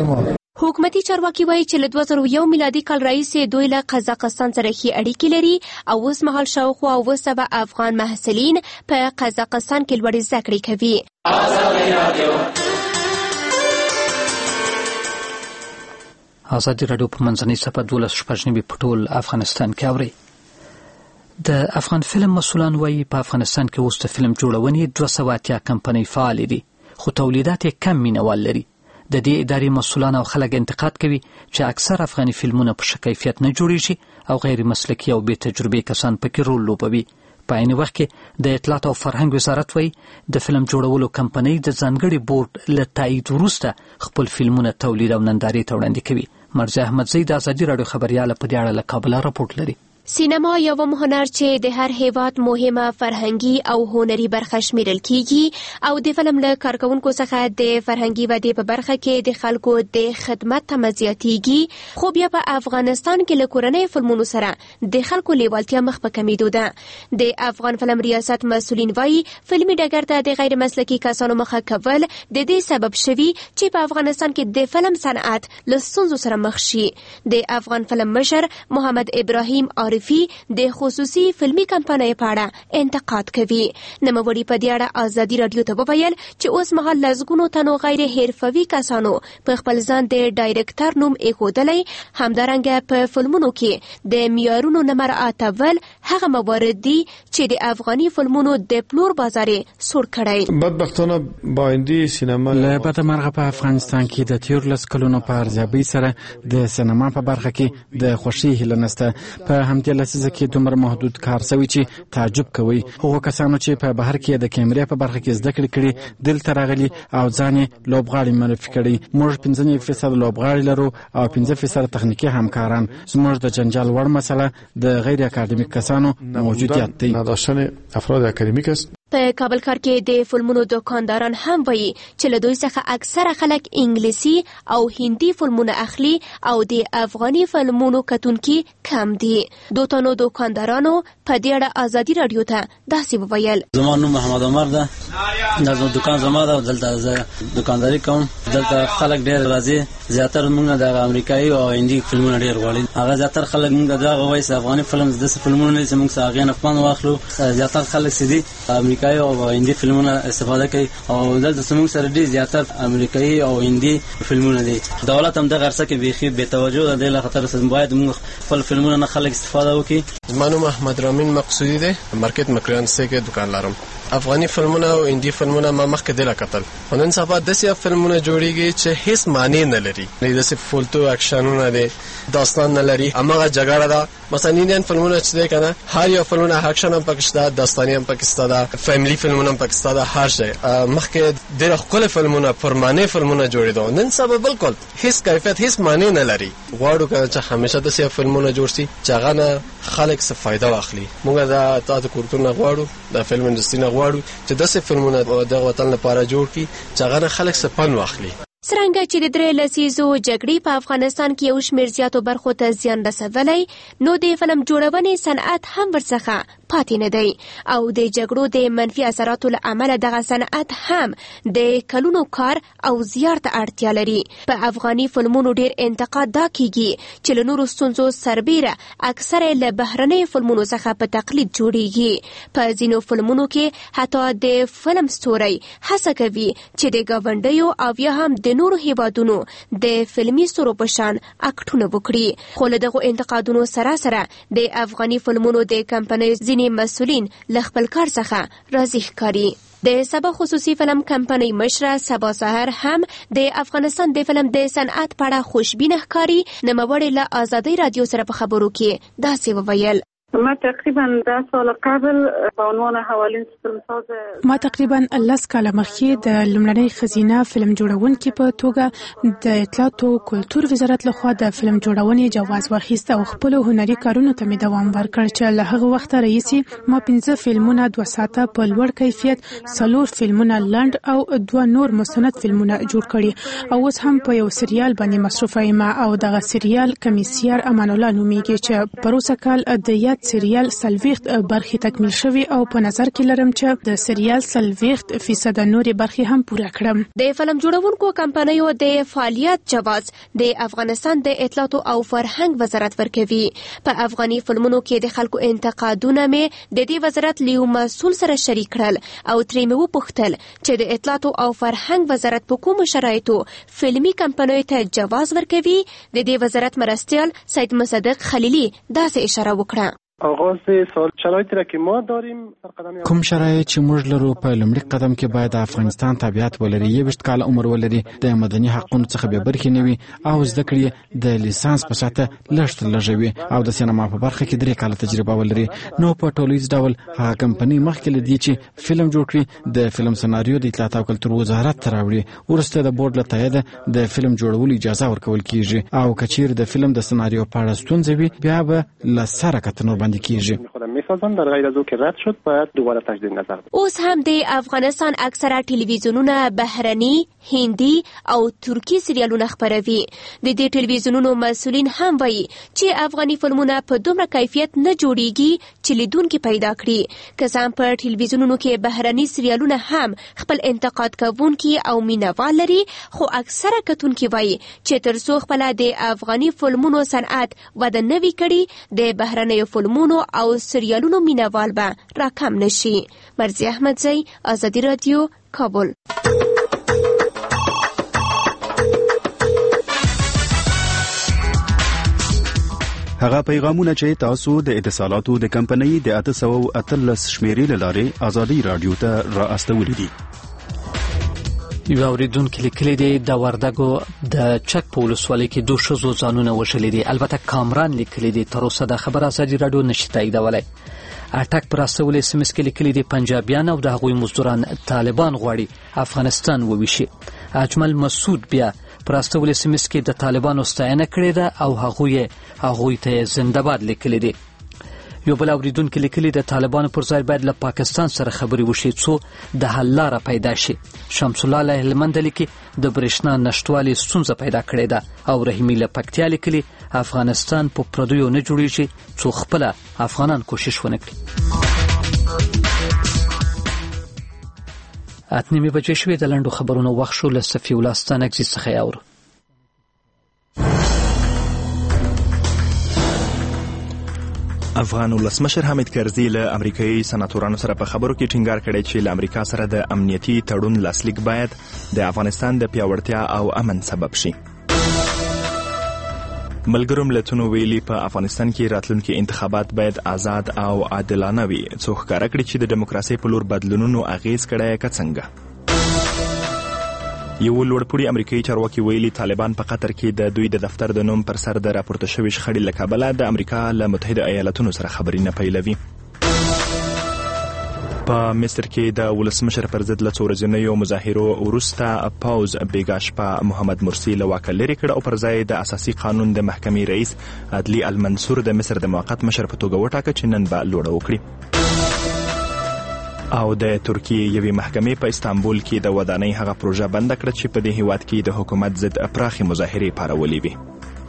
حکومتي چارواکي وایي چې له دوه زره یو میلادي کال راهیسې دوی له قزاقستان سره ښې اړیکې لري او اوس مهال شاوخوا اوه سوه افغان محصلین په قزاقستان کې لوړې زده کړې کوي. ازادي راډیو په منځنۍ صفحه دولس شپږ نوي په ټول افغانستان کې اوري. د افغان فلم مسؤلان وایي په افغانستان کې اوس د فلم جوړونې دوه سوه اتیا کمپنۍ فعالې دي خو تولیدات یې کم مینوال لري. د دې ادارې مسؤلان او خلک انتقاد کوي چې اکثر افغاني فلمونه په ښه کیفیت نه جوړیږي او غیر مسلکي او بې تجربې کسان پکې رول لوبوي. په عین وخت کې د اطلاعات او فرهنګ وزارت وایي د فلم جوړولو کمپنۍ د ځانګړي بورډ له تایید وروسته خپل فلمونه تولید او نندارې ته وړاندې کوي. مرزا احمدزی د ازادي راډیو خبرياله په دې اړه له کابل راپورټ لري. سینما یو هنر چې د هر هیواد مهمه فرهنګي او هنري برخه شمیرل کیږي او د فلم له کارکونکو څخه د فرهنګي ودې په برخه کې د خلکو د خدمت تمزیاتیږي. خو بیا په افغانستان کې له کورنۍ فلمونو سره د خلکو لیوالتیا مخ په کمیدو ده. د افغان فلم ریاست مسؤلین وایي فلمي ډګر ته د غیر مسلکي کسانو مخه کول د دې سبب شوي چې په افغانستان کې د فلم صنعت له ستونزو سره مخ شي. د افغان فلم مشر محمد ابراهیم عارفي د خصوصي فلمي کمپنۍ په اړه انتقاد کوي. نوموړي په دې اړه ازادي راډیو ته وویل چې اوس مهال لږګونو تنو غیر حرفوي کسانو په خپل ځان د ډایرکټر نوم ایښودلی، همدارنګه په فلمونو کې د معیارونو نه مراعاتول هغه موارد دي چې د افغاني فلمونو د پلور بازار سور کړی. بدبختانه باندې سینما له بدمرغه په افغانستان کې د تیر لس کلونو په ارزیابۍ سره د سینما په برخه کې د خوښۍ هیله نشته. په همدې لسیزه کې دومره محدود کار شوی چې تعجب کوي. هغو کسانو چې په بهر کې د کیمرې په برخه کې زده کړې کړي دلته راغلي او ځان یې لوبغاړي معرفي کړي. موږ پنځه نوي فیصد لوبغاړي لرو او پنځه فیصد تخنیکي همکاران. زموږ د جنجال وړ مسله د غیر اکاډمیک کسانو موجودیت دی. نداشتن افراد اکاډمیک است. په کابل ښار کې د فلمونو دکانداران هم وایي چې له دوی څخه اکثره خلک انګلیسي او هندي فلمونه اخلي او د افغاني فلمونو کتونکي کم دي. دوه تنو دکاندارانو په دې اړه ازادي رادیو ته داسې وویل: زما نوم محمد عمر ده، دا دکان زما ده، دلته زه دکانداري کوم. دلته خلک ډېر راځي، زیاتره موږ د امریکایي او هندي فلمونه ډېر غواړي. هغه زیاتره خلک موږ دا وایي چې افغاني فلم د فلمونو نه چې موږ هغه نه پام واخلو. زیاتره خلک سدي امریکایي او هندي فلمونه استفاده کوي او دلته زموږ سره ډېر زیاتره امریکایي او هندي فلمونه دي. دولت هم دغه عرصه کې بیخي بې توجه ده. له خطر څخه باید موږ خپل فلمونه نه خلک استفاده وکړي. زما نوم احمد رامین مقصودی دی، مارکیټ مکران سه کې دکان لرم. افغاني فلمونه او هندي فلمونه ما مخکې دله کتل. نن سبا داسې فلمونه جوړیږي چې هیڅ معنی نه لري. داسې فولتو اکشنونه دي، داستان نه لري، هماغه جګړه ده. مثلا انډین فلمونه چې دی کنه، هر یو فلمونه اکشن هم پکې شته، داستاني هم پکې شته، فیملی فلمونه هم پکې شته، هر شی. مخکې ډېر ښکلي فلمونه، پرمانه فلمونه جوړېدل. نن سبا بالکل هیڅ کیفیت، هیڅ معنی نه لري. غواړو کنه چې همیشه داسې فلمونه جوړ شي چې هغه نه خلک څه فائدہ واخلي. موږ دا تاسو کورتونه غواړو، د فلم انډستری نه غواړو چې داسې فلمونه د وطن لپاره جوړ کړي چې هغه خلک څه پند واخلي. څرنګه چې د درې لسیزو جګړې په افغانستان کې یو شمېر زیاتو برخو ته زیان رسولی، نو د فلم جوړونې صنعت هم ورڅخه پاتې نه دی او د جګړو د منفي اثراتو له امله دغه صنعت هم د کلونو کار او زیار ته اړتیا لري. په افغاني فلمونو ډېر انتقاد دا کیږي چې له نورو ستونزو سربیره اکثره له بهرنۍ فلمونو څخه په تقلید جوړیږي. په ځینو فلمونو کې حتی د فلم ستوری هڅه کوي چې د ګاونډیو او یا هم د نورو هیوادونو د فلمي ستورو په شان اکټونه وکړي. خو له دغو انتقادونو سره سره د افغاني فلمونو د کمپنیو ځینې مسؤلین له خپل کار څخه راضي ښکاري. د سبا خصوصي فلم کمپنۍ مشره سبا سحر هم د افغانستان د فلم د صنعت په اړه خوشبینه ښکاري. نوموړې له ازادۍ رادیو سره په خبرو کې داسې وویل: ما تقریبا ده سال قبل به عنوان اولین فیلمساز ما تقریبا لس کاله مخکې د لومړنۍ ښځینه فلم جوړونکې په توګه د اطلاعات او کلتور وزارت لخوا د فلم جوړونې جواز واخیست او خپل هنري کارونو ته مې دوام ورکړ چې له هغه وخته راهیسې ما پنځه فلمونه دوه ساعته په لوړ کیفیت، څلور فلمونه لنډ او دوه نور مستند فلمونه جوړ کړي او اوس هم په یو سریال باندې مصروفه یم او دغه سریال کمیسیار امان الله نومیږي چې پروسه کال د یاد سریال سلويخت برخې تکمیل شوی او په نظر کې لرم چې د سریال سلويخت فیصد نورې برخې هم پوره کړم. د فلم جوړونکو کمپنیو د فعالیت جواز د افغانستان د اطلاعات او فرهنګ وزارت ورکوي. په افغاني فلمونو کې د خلکو انتقادونه مې د دې وزارت لیو مسول سره شریک کړل او ترې مې وپوښتل چې د اطلاعات او فرهنګ وزارت په کومو شرایطو فلمي کمپنیو ته جواز ورکوي. د دې وزارت مرستیال سید مصدق خلیلی داسې اشاره وکړه: آغاز سال شرایطی را که ما داریم کوم شرایط چې موږ لرو په لومړي قدم کې باید د افغانستان طبیعت ولري، یوویشت کاله عمر ولري، د مدني حقونو څخه بې برخې نه وي او زده کړې د لیسانس په سطحه لږ تر لږه وي او د سینما په برخه کې درې کاله تجربه ولري. نو په ټولیز ډول هغه کمپنۍ مخکې له دې چې فلم جوړ کړي د فلم سناریو د اطلاعات او کلتور وزارت ته راوړي، وروسته د بورډ له تاییده د فلم جوړولو اجازه ورکول کیږي او که چیرې د فلم د سناریو په اړه ستونزه وي بیا به له سره کتنو باندې کیږي. میسازن در غیر از او که رد شد باید دوباره تجدید نظر. اوس هم د افغانستان اکثره ټلویزیونونه بهرني، هندي او ترکی سریالونه خپروي. د دې ټلویزیونونو مسؤلین هم وایي چې افغاني فلمونه په دومره کیفیت نه جوړیږي چې لیدونکي پیدا کړي. که څه هم په ټلویزیونونو کې بهرني سریالونه هم خپل انتقاد کوونکي او مینوال لري، خو اکثره کتونکي وایي چې تر څو خپله د افغاني فلمونو صنعت وده نه وي کړي، د بهرنیو فلمونو او سریالونو مینوال به راکم نشي. مرزی احمدزی، آزادی رادیو، کابل. هغه پیغامونه چې تاسو د اتصالاتو د کمپنۍ د اته سوه اتلس شمیرې له لارې ازادي رادیو ته را استولې دي. یو اوریدونکو لیکلي دی د وردګو د چک په ولسوالۍ کې دوه ښځو ځانونه وژلي دي. البته کامران لیکلي دی تر اوسه د خبر ازادي رادیو نشي تاییدولی. اټک پر اسول اس ام اس کې لیکلي دي پنجابیان او د هغوی مزدوران طالبان غواړي افغانستان وویشي. اجمل مسعود بیا پر اسول اس ام اس کې د طالبانو ستاینه کړې ده او هغوی هغوی ته زنده باد لیکلي دي. یو بل اوریدونکو لیکلي د طالبانو پر ځای باید له پاکستان سره خبرې وشي څو د حل لاره پیدا شي. شمس الله له هلمند لیکي د برېښنا نشټوالي ستونزه پیدا کړې ده او رحیمي له پکتیا لیکلي افغانستان په پردیو نه جوړیږي څو خپل افغانان کوشش ونه کړي. اتنیمې بجې شوې د لنډو خبرونو وخت شو. له صفي الله ستانکزي څخه یې اورو. افغان ولسمشر حامد کرزي له امریکایي سناتورانو سره په خبرو کې ټینګار کړی چې له امریکا سره د امنیتي تړون لاسلیک باید د افغانستان د پیاوړتیا او امن سبب شي. ملګرو ملتونو ویلي په افغانستان کې راتلونکي انتخابات باید آزاد او عادلانه وي څو ښکاره کړي چې د دیموکراسۍ په لور بدلونونو اغیز کړی که څنګه. یو لوړپوړي امریکایي چارواکي ویلي طالبان په قطر کې د دوی د دفتر د نوم پر سر د راپورته شوې شخړې له کبله د امریکا له متحده ایالاتونو سره خبرې نه پیلوي. په مصر کې د ولسمشر پر ضد له څو ورځنیو مظاهرو وروسته پوځ بېګا شپه محمد مرسي له واکه لرې کړ او پر ځای د اساسي قانون د محکمې رئیس عدلي المنصور د مصر د موقت مشر په توګه وټاکه چې نن به لوړه وکړي. او د ترکیې یوې محکمې په استانبول کې د ودانۍ هغه پروژه بنده کړه چې په دې هیواد کې د حکومت ضد پراخې مظاهرې پارولې وي.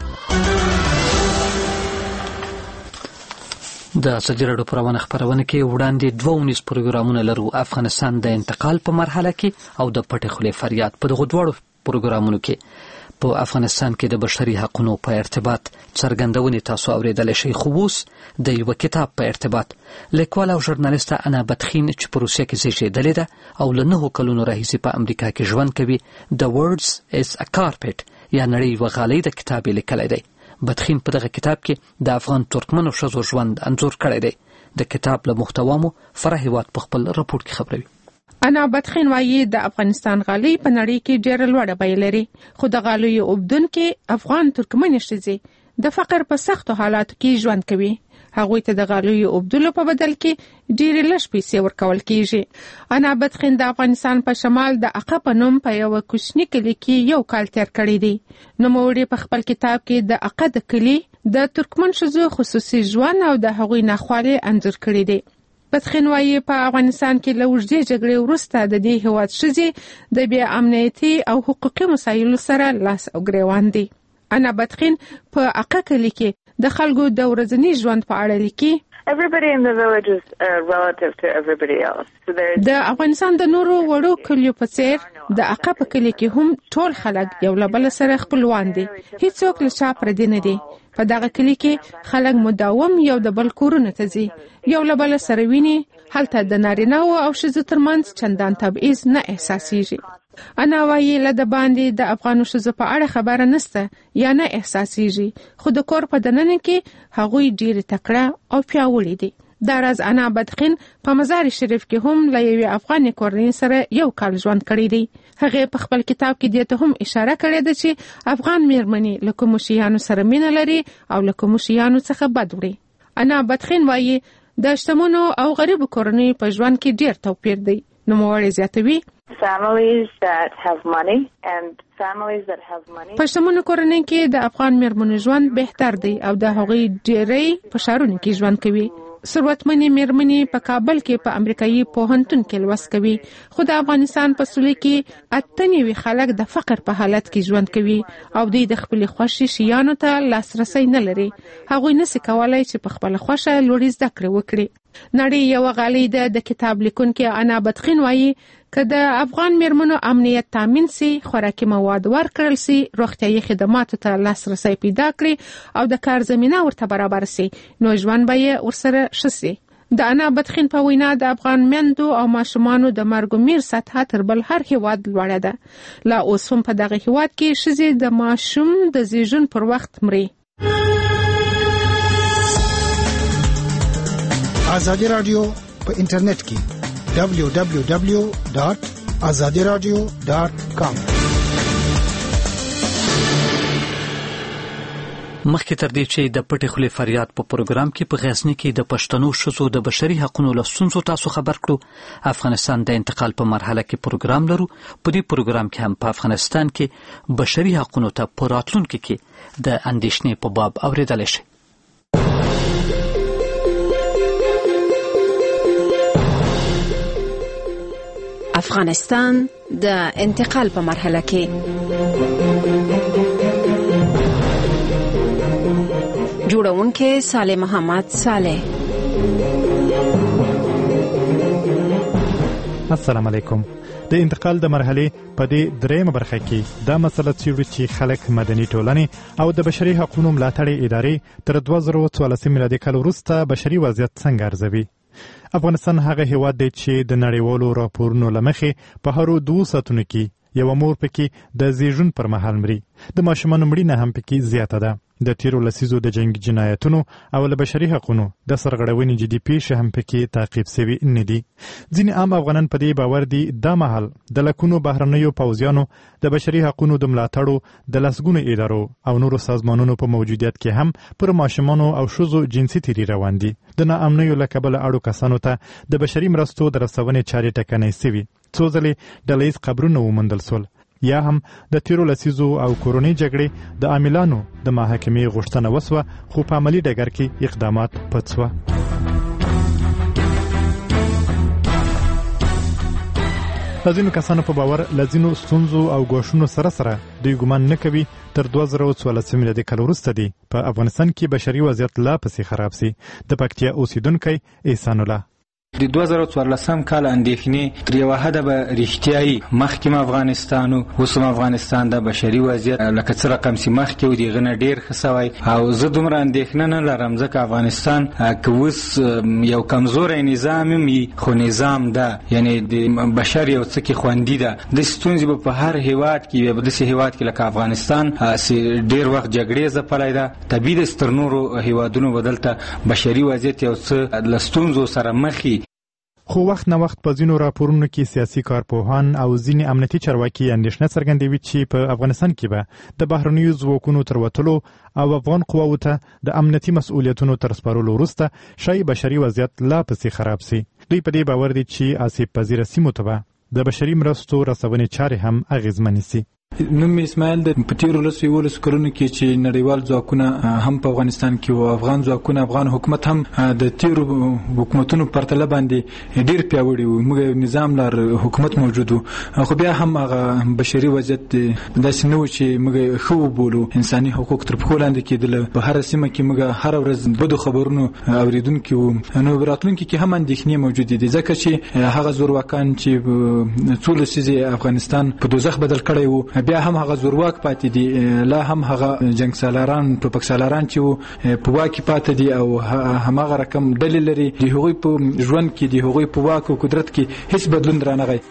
د ازادي راډیو په روانه خپرونه کې وړاندې دوه ونیز پروګرامونه لرو. افغانستان د انتقال په مرحله کې او د پټې خولې فریاد. په دغو دواړو پروګرامونو کې په افغانستان کې د بشري حقوقو په ارتباط څرګندونې تاسو اورېدلی شئ. خو اوس د یو کتاب په ارتباط لیکوال او ژورنالیسته انا بدخین چې په روسیه کې زیږېدلې ده او له نهو کلونو راهیسې په امریکا کې ژوند کوي د words is a carpet یا نړۍ یوه غالۍ د کتاب یې لیکلی دی. بدخین په دغه کتاب کې د افغان ترکمنو ښځو ژوند انځور کړی دی. د کتاب له محتوامو فرح هیواد په خپل راپور کې خبروي. انا بدخین وایي د افغانستان غالۍ په نړۍ کې ډېره لوړه بیه لري خو د غالیو اوبدونکي افغان ترکمنې ښځې د فقر په سختو حالاتو کې ژوند کوي. هغوی ته د غالیو اوبدلو په بدل کې ډېرې لږ پیسې ورکول کیږي. انا بدخین د افغانستان په شمال د اقا په نوم په یوه کوچني کلي کې یو کال تیر کړی دی. نوموړي په خپل کتاب کې د اقا د کلي د ترکمن ښځو خصوصي ژوند او د هغوی ناخوالې انځور کړی دی. بدخین وایي په افغانستان کې له اوږدې جګړې وروسته د دې هېواد ښځې د بې امنیتي او حقوقي مسایلو سره لاس او ګریوان دي. انا بدخین په اقا کلي کې د خلکو د ورځني ژوند په اړه لیکي. Everybody in the village is uh, relative to everybody else. So د افغانستان د نورو وړو کلیو په څیر د اقا په کلي کې هم ټول خلک یو له بل سره خپلوان دي. هیڅوک له چا پردي نه دي. په دغه کلي کې خلک مداوم یو د بل کورونو ته ځي، یو له بل سره ویني. هلته د نارینه‌و او ښځو ترمنځ چندان تبعیض نه احساسیږي. انا وایي له د باندې د افغانو ښځو په اړه خبره نشته یا نه احساسیږي، خو د کور په دننه کې هغوی ډېرې تکړه او پیاوړي دي. دا راز انا بدخین په مزار شریف کې هم له یوې افغاني کورنۍ سره یو کال ژوند کړی دی. هغې په خپل کتاب کې دې ته هم اشاره کړې ده چې افغان میرمنې له کومو شیانو سره مینه لري او له کومو شیانو څخه بد وړي. انا بدخین وایي د شتمنو او غریبو کورنیو په ژوند کې ډېر توپیر دی. نوموړی زیاتوي families that have money and families that have money. په شتمنو کورنۍ کې د افغان میرمنو ژوند بهتر دی او د هغوی ډېری په ښارونو کې ژوند کوي. ثروتمنې میرمنې په کابل کې په امریکایي پوهنتون کې لوست کوي، خو د افغانستان په سولې کې اته نوي خلک د فقر په حالت کې ژوند کوي او دوی د خپلې خوښې شیانو ته لاسرسی نه لري. هغوی نشي کولای چې په خپله خوښه لوړې زده کړې وکړي. نړۍ یوه غالۍ ده. د کتاب لیکونکي انا بدخین وایي که د افغان میرمنو امنیت تامین سي، خوراکي مواد ورکړل سي، روغتیايي خدماتو ته لاسرسی پیدا کړي او د کار زمینه ورته برابر سي، نو ژوند به یې ورسره ښه سي. د انا بدخین په وینا د افغان میندو او ماشومانو د مرګ و میر سطحه تر بل هر هیواد لوړه ده. لا اوس هم په دغه هیواد کې ښځې د ماشوم د زیږون پر وخت مري. ازادي رادیو په انټرنیټ کې دبلیو دبلیو دبلیو ډاټ ازادي رادیو ډاټ کام. مخکې تر دې چې د پټې خولې فریاد په پروګرام کې په غزنی کې د پښتنو ښځو د بشري حقوقو له ستونزو تاسو خبر کړو. افغانستان د انتقال په مرحله کې پروګرام لرو. په دې پروګرام کې هم په افغانستان کې بشري حقوقو ته په راتلونکي کې د اندېښنې په باب اورېدل شي. افغانستان د انتقال په مرحله کې جوړونکې صالح محمد صالح. السلام علیکم. د انتقال د مرحله په دې دریمه برخه کې دا مسله څېړو چې خلک مدني ټولنې او د بشري حقوقو ملاتړ ادارې تر دوه زره څوارلسم میلادي کال وروسته بشري وضعیت څنګه ارزوي. افغانستان هغه هیواد دی چې د نړیوالو راپورونو له مخې په هرو دوه ساعتونو کې یو مور پکې د زیږون پر مهال مري. د ماشومانو مړینه هم پکې زیاته ده. د تیرو لسیزو د جنگ جنایتونو او له بشري حقوقو د سرغړونې جدي پیښې هم پکې تعقیب شوي نه دي. ځینې عام افغانان په دې باور دي دا مهال د لکونو بهرنیو پوځیانو د بشري حقوقو د ملاتړو د لسګونو ادارو او نورو سازمانونو په موجودیت کې هم پر ماشومانو او ښځو جنسي تیري روان دي. د ناامنیو له کبله اړو کسانو ته د بشري مرستو د رسونې چارې ټکنۍ شوي. څو ځلې ډله ییز قبرونه وموندل سول. یا هم د تیرو لسیزو او کورونی جګړې د عاملانو د محاکمې غوښتنه وسوه، خو په عملي ډګر کې اقدامات پټ سوه. ځینو کسانو په باور له ځینو ستونزو او ګواښونو سره سره دوی ګمان نه کوي تر دوه زره څوارلسم میلادي کال وروسته دی په افغانستان کې بشري وضعیت لا پسې خراب سي. د پکتیا اوسیدونکی احسان الله: د دوه زره څوارلسم کال اندېښنې تر یوه حده به رښتیایي. مخکې افغانستان اوس هم افغانستان د بشري وضعیت لکه څه رقم چې مخکې و د هغه نه ډېر ښه سوی او زه دومره اندېښنه نه لرم ځکه افغانستان که اوس یو کمزوری نظام هم وي خو نظام ده، یعنې د بشر یو څه کې خوندي ده. داسې ستونزې به په هر هیواد کې وي. په داسې هیواد کې لکه افغانستان ډېر وخت جګړې ځپلی ده. طبیعي ده چې تر نورو هیوادونو به دلته بشري وضعیت یو څه له ستونزو سره مخ خو وخت نه وخت په ځینو راپورونو کې سیاسي کارپوهان او ځینې امنیتي چارواکي اندېښنه څرګندوي چې په افغانستان کې به د بهرنیو ځواکونو تر وتلو او افغان قواوو ته د امنیتي مسؤلیتونو تر سپارلو وروسته شاید بشري وضعیت لا پسې خراب سي. دوی په دې باور دي چې آسیب پذیره سیمو ته به د بشري مرستو رسونې چارې هم اغېزمنې سي. نوم اسماعیل د په تیرو لسو یولسو کلونو کې چې نړیوال ځواکونه هم په افغانستان کې او افغان ځواکونه افغان حکومت هم د تیرو حکومتونو پرتله باندې ډیر پیاوړي وو. موږ نظام لار حکومت موجود وو خو بیا هم هغه بشري وضعیت داسې نه و چې موږ ښه وبولو. انساني حقوق تر پښو لاندې کېدل. په هره سیمه کې موږ هره ورځ بدو خبرونو اوریدونکي وو. نو راتلونکي کې هم اندېښنې موجودې دي ځکه چې هغه زورواکان چې څو لسیزې افغانستان په دوزخ بدل کړی وو بیا هم هغه زورواک پاتې دي. لا هم هغه جنگ سالاران ټوپک سالاران چې په واک پاتې دي او هماغه رقم دلیل لري. د هغوی په ژوند کې د هغوی په واک او قدرت کې هیڅ بدلون رانغی.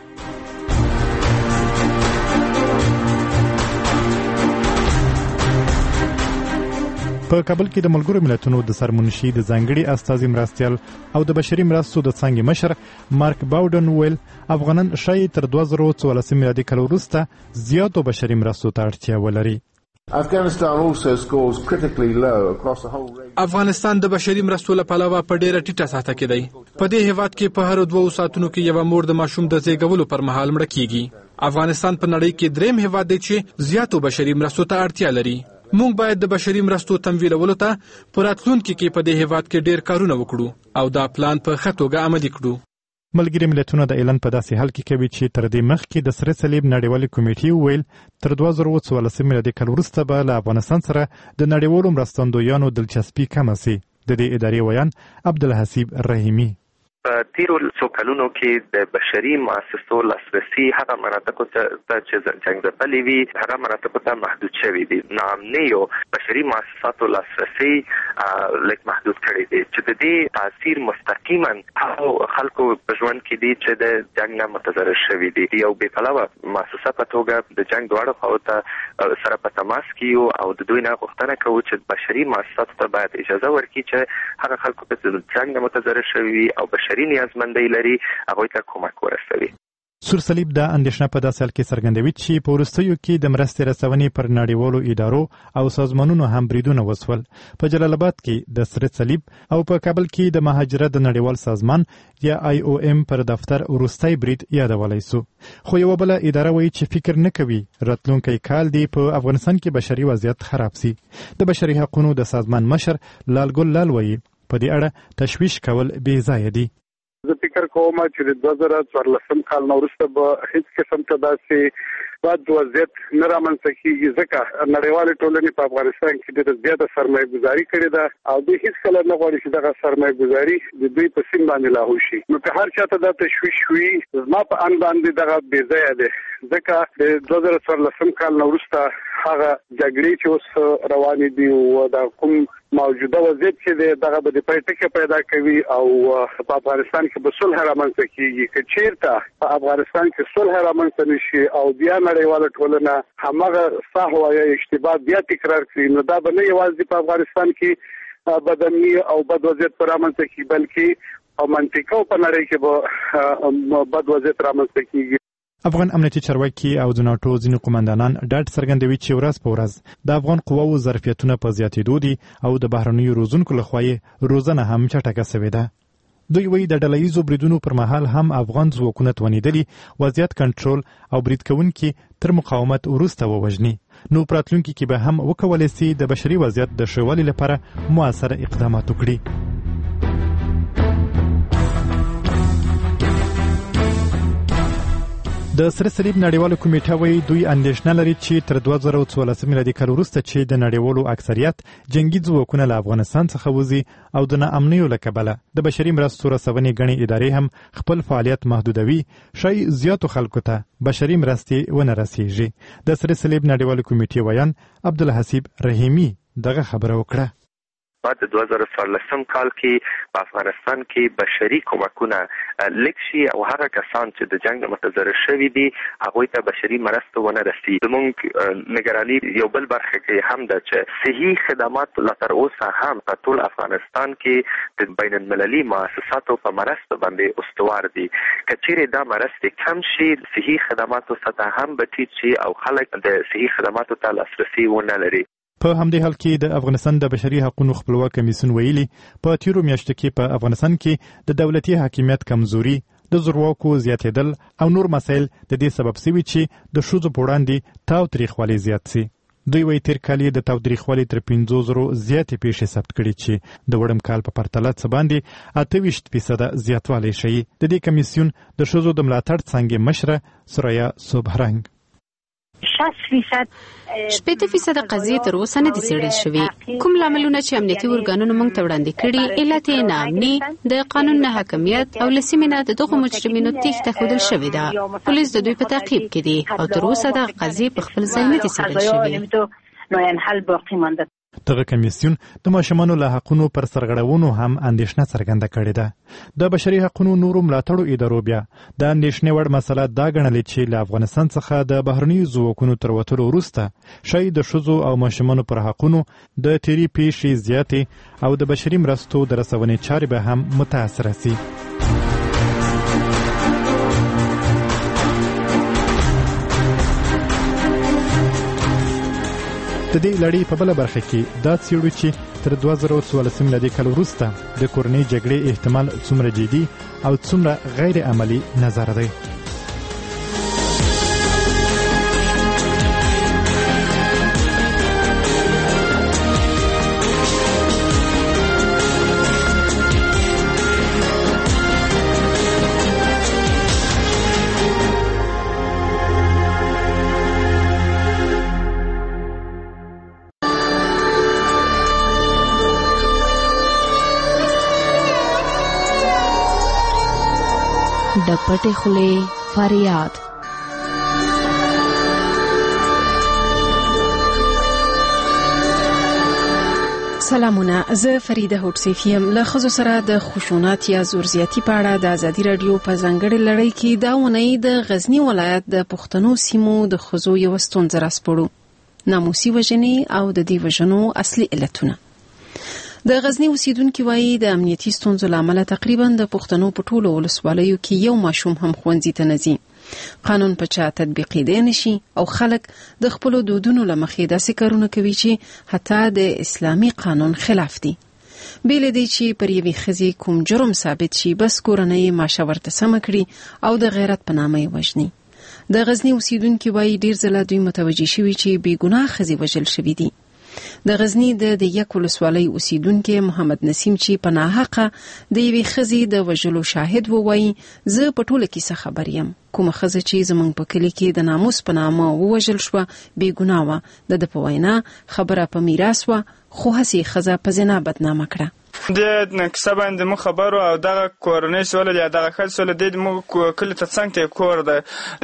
په کابل کې د ملګرو ملتونو د سرمنشي د ځانګړي استازي مرستیال او د بشري مرستو د څانګې مشر مارک باودن ویل افغانان شاید تر دوه زره څوارلسم میلادي کال وروسته زیاتو بشري مرستو ته اړتیا ولري. افغانستان د بشري مرستو له پلوه په ډیره ټیټه سطح کې دی. په دې هیواد کې په هر دوه ساعتونو کې یو مور د ماشوم د زیږولو پر مهال مړه کیږي. افغانستان په نړۍ کې دریم هیواد دی چې زیاتو بشري مرستو ته اړتیا لري. موږ باید د بشري مرستو تمویلولو ته په راتلونکي کې په دې هیواد کې ډیر کارونه وکړو او دا پلان په ښه توګه عملي کړو. ملګري ملتونه د اعلان په داسې حال کې کوي چې تر دې مخکې د سره صلیب نړیوالې کمیټې ویل تر دوه زره څوارلسم میلادي کال وروسته به له افغانستان سره د نړیوالو مرستندویانو دلچسپي کمه سي. د دې ادارې ویان عبدالحسیب رحیمي: په تیرو څو کلونو کې د بشري مؤسسو لاسرسي هغه مناطقو ته چې جنګ ځپلي وي هغه مناطقو ته محدود شوي دي. ناامنیو بشري مؤسساتو لاسرسي لږ محدود کړی دی چې د دې تاثیر مستقیما هغو خلکو په ژوند کې دي چې د جنګ نه متضرر شوي دي. یو بې پلوه مؤسسه په توګه د جنګ دواړو خواو ته سره په تماس کې یو او د دوی نه غوښتنه کوو چې بشري مؤسساتو ته باید اجازه ورکړي چې هغه خلکو ته د جنګ نه متضرر شوي وي او بشري نیازمندۍ لري هغوی ته کومک ورسوي. سور صلیب دا اندېښنه په داسې حال کې څرګندوي چې په وروستیو کې د مرستې رسونې پر نړیوالو ادارو او سازمانونو هم بریدونه وسول. په جلال آباد کې د سره صلیب او په کابل کې د مهاجرت د نړیوال سازمان یا آی او ام پر دفتر وروستی برید یادولی سو. خو یوه بله اداره وایي چې فکر نه کوي راتلونکی کال دی په افغانستان کې بشري وضعیت خراب سي. د بشري حقوقو د سازمان مشر لال ګل لال وایي په دې اړه تشویش کول بې ځایه دي. زه فکر کوم چې د دوه زره څوارلسم کال نه وروسته به هیڅ قسم ته داسې بد وضعیت نه رامنځته کېږي ځکه نړیوالې ټولنې په افغانستان کې ډېره زیاته سرمایه ګزاري کړې ده او دوی هیڅکله نه غواړي چې دغه سرمایه ګزاري د دوی په سیم باندې لاهو شي. نو که هر چاته دا تشویش وي زما په ان باندې دغه بې ځایه دی ځکه د دوه زره څوارلسم کال نه وروسته هغه جګړې چې اوس روانې دي او د کوم موجوده وضعیت چې دی دغه به د پای ټکی پیدا کوي او په افغانستان کې به صلح رامنځته کېږي. که چېرته په افغانستان کې صلح رامنځته نه شي او بیا نړیواله ټولنه هماغه سهو یا اشتباه بیا تکرار کړي نو دا به نه یوازې په افغانستان کې بدامني او بد وضعیت په رامنځته کېږي بلکې په منطقه او په نړۍ کې به بد وضعیت رامنځته کېږي. افغان امنیتي چارواکي او د ناټو ځینې قومندانان ډاډ څرګندوي چې ورځ په ورځ د افغان قواو ظرفیتونه په زیاتېدو دي او د بهرنیو روزونکو لخوا یې روزنه هم چټکه سوې ده. دوی وایي د ډلهییزو بریدونو پر مهال هم افغان ځواکونه توانېدلي وضعیت کنټرول او برید کوونکي تر مقاومت وروسته ووژني. نو په راتلونکي کې به هم وکولی سي د بشري وضعیت د ښه والي لپاره مؤثره اقدامات وکړي. د سره صلیب نړیواله کمیټه وایي دوی اندېښنه لري چې تر دوه زره څوارلسم میلادي کال وروسته چې د نړیوالو اکثریت جنګي ځواکونه له افغانستان څخه وځي او د ناامنیو له کبله د بشري مرستو رسونې ګڼې ادارې هم خپل فعالیت محدودوي شاید زیاتو خلکو ته بشري مرستې ونه رسیږي. د سره صلیب نړیواله کمیټې ویان عبدالحسیب رحیمي دغه خبره وکړه. بعد د دوه زره څوارلسم کال کې په افغانستان کې بشري کومکونه لږ شي او هغه کسان چې د جنګ متضرر شوي دي هغوی ته بشري مرسته ونه رسي. زموږ نګراني یو بل برخه کې هم ده چې صحي خدمات لا تر اوسه هم په ټول افغانستان کې د بین المللي مؤسساتو په مرسته باندې استوار دي. که چیرې دا مرستې کم شي صحي خدماتو سطح هم به ټیټ شي او خلک د صحي خدماتو ته لاسرسي ونه لري. په همدې حال کې د افغانستان د بشري حقوقو خپلواک کمیسیون ویلي په تیرو میاشتو کې په افغانستان کې د دولتي حاکمیت کمزوري د زورواکو زیاتېدل او نور مسایل د دې سبب شوي چې د ښځو په وړاندې تاوتریخوالی زیات سي. دوی وایي تیر کال یې د تاوتریخوالي تر پنځو زرو زیاتې پیښې ثبت کړي چې د وړم کال په پرتله څه باندې اته ویشت فیصده زیاتوالی ښیي. د دې کمیسیون د ښځو د ملاتړ څانګې مشره سریا صبحرنګ شپېته فیصده قضیې تر اوسه نه دي څېړل شوې. کوم لاملونه چې امنیتي ارګانونو موږ ته وړاندې کړي علت یې ناامني د قانون نه حاکمیت او له سیمې نه د دغو مجرمینو تېښته ښودل شوې ده. پولیس د دوی په تعقیب کې دي او تر اوسه دغه قضیې په خپل ځای نه دي څېړل شوې. دغه کمیسیون د ماشومانو له حقونو پر سرغړونو هم اندېښنه څرګنده کړې ده. د بشري حقونو نورو ملاتړو ادارو بیا د اندېښنې وړ مسله دا ګڼلې چې له افغانستان څخه د بهرنیو ځواکونو تر وتلو وروسته ښایي د ښځو او ماشومانو پر حقونو د تیري پیښې زیاتې او د بشري مرستو د رسونې چارې به هم متاثره سي. د دې لړۍ په بله برخه کې دا څېړو چې تر دوه زره څوارلسم میلادي کال وروسته د کورنۍ جګړې احتمال څومره جدي او څومره غیر عملي نظر دی. د پټې خولې فریاد. سلامونه، زه فریده هوټسیف یم. له ښځو سره د خشونت یا زورزیاتي په اړه د ازادي رادیو په ځانګړې لړۍ کې دا ونې د غزنی ولایت د پښتنو سیمو د ښځو یو ستونزه راسپړو، ناموسي وژنې او د دې وژنو اصلي علتونه. د غزنی اوسیدونکو وایي د امنیتي ستونزو لامل تقریبا د پښتنو په ټولو ولسوالیو کې یو ماشوم هم ښوونځي ته نه ځي. قانون په چا تطبیقېدای نشي او خلک د خپل دودونو لمخې داسې کارونه کوي چې حتی د اسلامي قانون خلاف دي. بیل دی چې پر یوې ښځې کوم جرم ثابت شي بس کورنۍ ماشه ورته سمه کړي او د غیرت په نامه یې وژني. د غزنی اوسیدونکو وایي ډیر ځله دوی متوجه شوي چې بې ګناه ښځې وژل شوي دي. د غزنی د د یک ولسوالۍ اوسیدونکو محمد نسیم چې په ناحقه د یوې ښځې د وژلو شاهد ووایي، زه په ټوله کیسه خبر یم. کومه ښځه چې زمونږ په کلي کې د ناموس په نامه ووژل شوه بې ګناه وه. د ده په وینا خبره په میراث وه، خو هسې ښځه په زنا بدنامه کړه. د کیسه باندې مو خبرو او دغه کورنۍ سوله یا دغه ښځې سوله د مو کلي ته څنګ ته کور ده،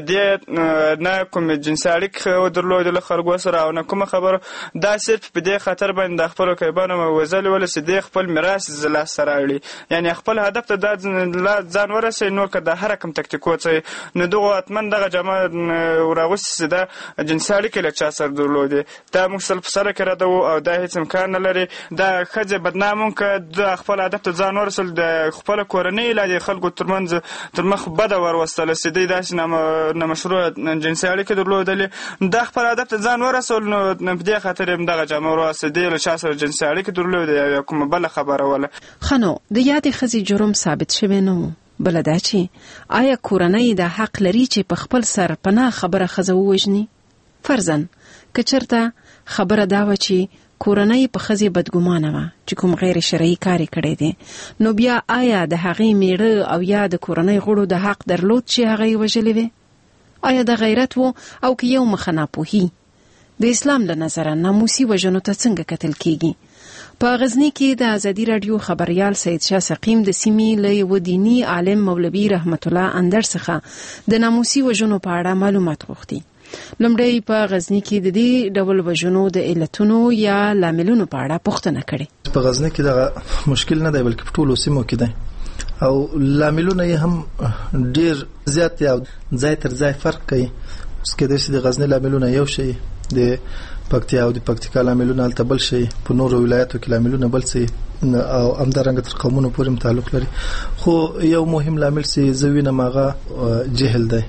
د نه کوم جنسي اړیکې درلودله خلکو سره او نه کومه خبره. دا صرف په دې خاطر باندې د خپلو کیبانو وژلې وله چې د خپل میراث لاسته راوړي، یعنې خپل هدف ته دا ځان ورسوي. نو که د هر رقم تکتیکو څه نو دغه حتما دغه جامه راغوستې چې دا جنسي اړیکې له چا سره درلودې، دا موږ سل په سره کې ردوو او دا هېڅ امکان نه لري. دا ښځې بدنامون که د خپل هدف ته ځان ورسول، د خپل کورنۍ لا د خلکو ترمنځ تر مخ بده وروستله چې دوی داسې نامشروع جنسي اړیکې درلودلې. دا خپل هدف ته ځان ورسول نو په دې خاطر یې دغه جامه وروسته دی له چا سره جنسي اړیکې درلودې یا کومه بله خبره وله. ښه نو د یادې ښځې جرم ثابت شوی نه و. بله دا چې آیا کورنۍ د حق لري چې په خپل سر پناه خبره ښځه ووژني؟ فرضاً که چېرته خبره دا وه چې کورنۍ په ښځې بدګمانه وه چې کوم غیر شرعي کار یې کړی دی، نو بیا آیا د هغې میړه او یا د کورنۍ غړو د حق درلود چې هغه یې وژلې وې؟ آیا د غیرت و؟ او که یو مخه ناپوهي؟ د اسلام له نظره ناموسي وژنو ته څنګه کتل کیږي؟ په غزنی کې د ازادي رادیو خبریال سید شاه سقیم د سیمې له یو دینی عالم مولوي رحمت الله اندر څخه د ناموسي وژنو په اړه معلومات غوښتي. لومړی په غزنی کې د دې ډول وژنو د علتونو یا لاملونو په اړه پوښتنه کړې. په غزنی کې دا مشکل نه دی بلکې په ټولو سیمو کې دی او لاملونه یې هم ډیر زیات دي او ځای تر ځای فرق کوي. اوس کېدای شي د غزنی لاملونه یو شي، د پکتیا او د پکتیکا لاملونه هلته بل شي، په نورو ولایتو کې لاملونه بل شي او همدارنګه تر قومونو پورې هم تعلق لري. خو یو مهم لامل چې زه وینم هغه جهل دی.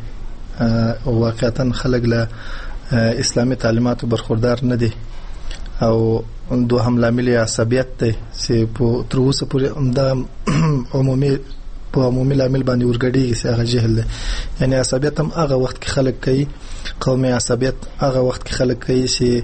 واقعیتا خلک له اسلامي تعلیماتو برخوردار نه دي او دوهم لامل عصبیت دی چې په تر اوسه پورې همدا عمومي په عمومي لامل باندې ورګډېږي چې هغه جهل دی. یعنې عصبیت هم هغه وخت کې خلک کوي، قومي عصبیت هغه وخت کې خلک کوي چې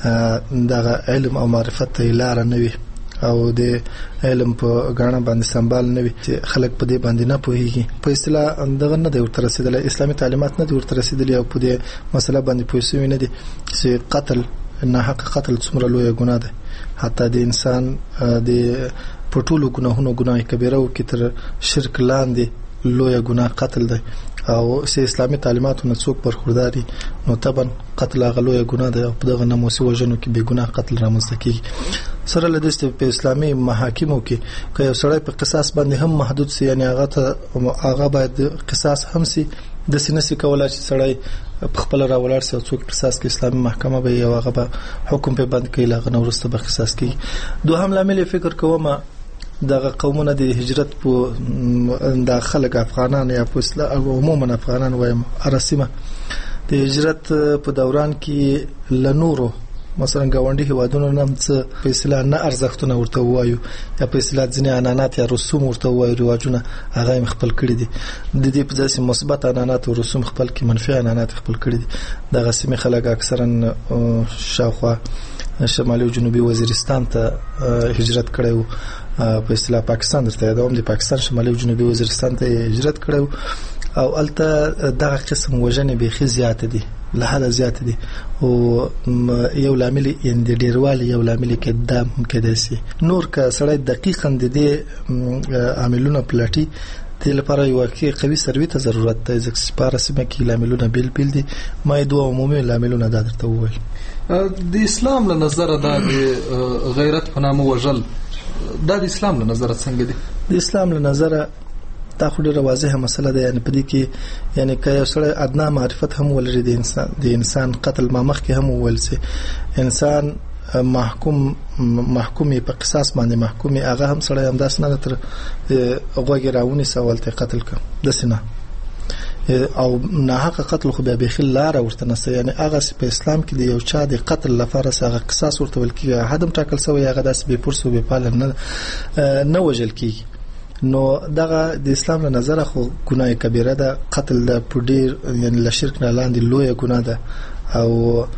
دغه علم او معرفت ته لاره نه وي او د علم په غاڼه باندې سمبال نه وي چې خلک په دې باندې نه پوهیږي. په اصطلاح دغه نه دی ورته رسېدلی، اسلامي تعلیمات نه دی ورته رسېدلي او په دې مسله باندې پوه شوي نه دي چې قتل ناحق قتل څومره لویه ګناه ده. حتی د انسان د په ټولو ګناهونو ګناه کبیره او کې تر شرک لاندې لویه ګناه قتل ده او چې اسلامي تعلیماتو نه څوک برخورداري نو طبعا قتل هغه لویه ګناه ده او په دغه ناموسي وژنو کې بې ګناه قتل رامنځته کېږي. سره له دې چې په اسلامي محاکمو کې که یو سړی په قصاص باندې هم محدود سي، یعنې هغه ته هغه باید قصاص هم سي، داسې نشي کولی چې سړی په خپله راولاړ سي او څوک قصاص کې اسلامي محکمه به یې او هغه به حکم پرې باندې کوي، له هغه نه وروسته به قصاص کېږي. دوهم لامل یې فکر کوم دغه قومونه د هجرت په د خلک افغانان یا په اسلام عموما افغانان وایم ارسیمه د هجرت په دوران کې لنورو مثلا گاونډي هیوادونو نام څه په اصطلاح نه ارزښتونه ورته وایو یا په اصطلاح ځینې عنعنات یا رسوم ورته وایو، رواجونه هغه خپل کړی دي. د دې په ځای مثبت عنعنات او رسوم خپل کې منفي عنعنات خپل کړی دي. دغه سیمې خلک اکثرا شاوخوا شمالي او جنوبي وزیرستان ته هجرت کړی وو، په اصطلاح پاکستان درته یادوم د پاکستان شمالي او جنوبي وزیرستان ته هجرت کړی او الته دغه قسم وژنې بیخي زیات دي، له حده زیات دي او یو لامل یې د ډیروالي یو لامل کې دا ممکن دی. نور که سړی دقیقاً د دې عاملونه پلټي د لپاره یو واقعي قوي سروي ته ضرورت دی ځکه چې په رسمه کې لاملونه بیل بیل دي ما دوه عمومي لاملونه دا درته وویل. د اسلام له نظر دا د غیرت په نامه وژل دا د اسلام له نظر څنګه دي؟ د اسلام له نظر دا خو ډیره واضحه مسله ده، یعنی په دې کې یعنی که یو سړی ادنا معرفت هم ولري د انسان د انسان قتل ما مخ کې هم وویل سي انسان محکوم محکومي په قصاص باندې محکومي هغه هم سړی هم داس نه تر غوږی راونی سوالته قتل ک د سینه او نه حق قتل خو به بخل لار ورته نسته، یعنی هغه په اسلام کې د یو چا د قتل لپاره هغه قصاص ورته ولکې حدم ټاکل سوی هغه داس به پرسو به پال نه نه وجل کی. نو دغه د اسلام له نظر خو ګناه کبیره ده، قتل د پډیر یعنی له شرک نه لاندې لوی ګناه ده او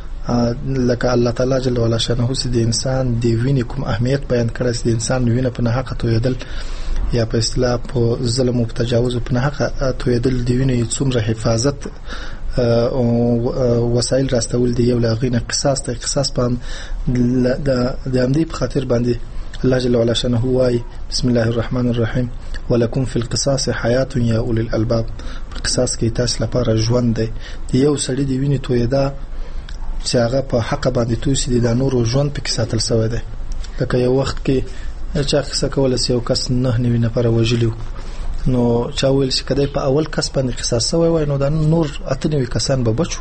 لکه الله تعالی جل وعلا شانه د انسان د وینې کوم اهمیت بیان کړی چې د انسان وینه په نه حق تویدل یا په اصطلاح په ظلم او تجاوز په نه حق تویدل د وینې څومره حفاظت او وسایل راستول دی یو لاغینه قصاص ته قصاص په د د امدی په خاطر باندې الله جل وعلا شانه وايي بسم الله الرحمن الرحیم ولکم فی القصاص حیات یا اولی الالباب. په قصاص کې تاسو لپاره ژوند دی، یو سړی دی ویني تویدا چې هغه په حق باندې توسي د نورو ژوند په کې ساتل شوی دی. لکه یو وخت کې چې څه کول سي یو کس نه نوی نفر وژلیو نو چا ویل چې کله په اول کس باندې قصاص شوی وای نو د نور اتنوي کسان به بچو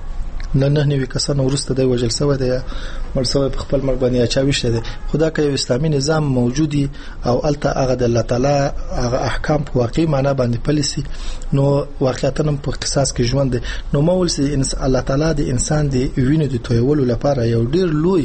نه نه نوی کسان ورسته دی وژل شوی دی مرسوي په خپل مرګ باندې اچاويشته دی. خدا که یو اسلامي نظام موجودي او الته هغه د الله تعالی هغه احکام په واقعي معنا باندې پالیسي نو واقعیت هم په قصاص کې ژوند دی. نو مول سي الله تعالی د انسان دی وینې د تویولو لپاره یو ډیر لوی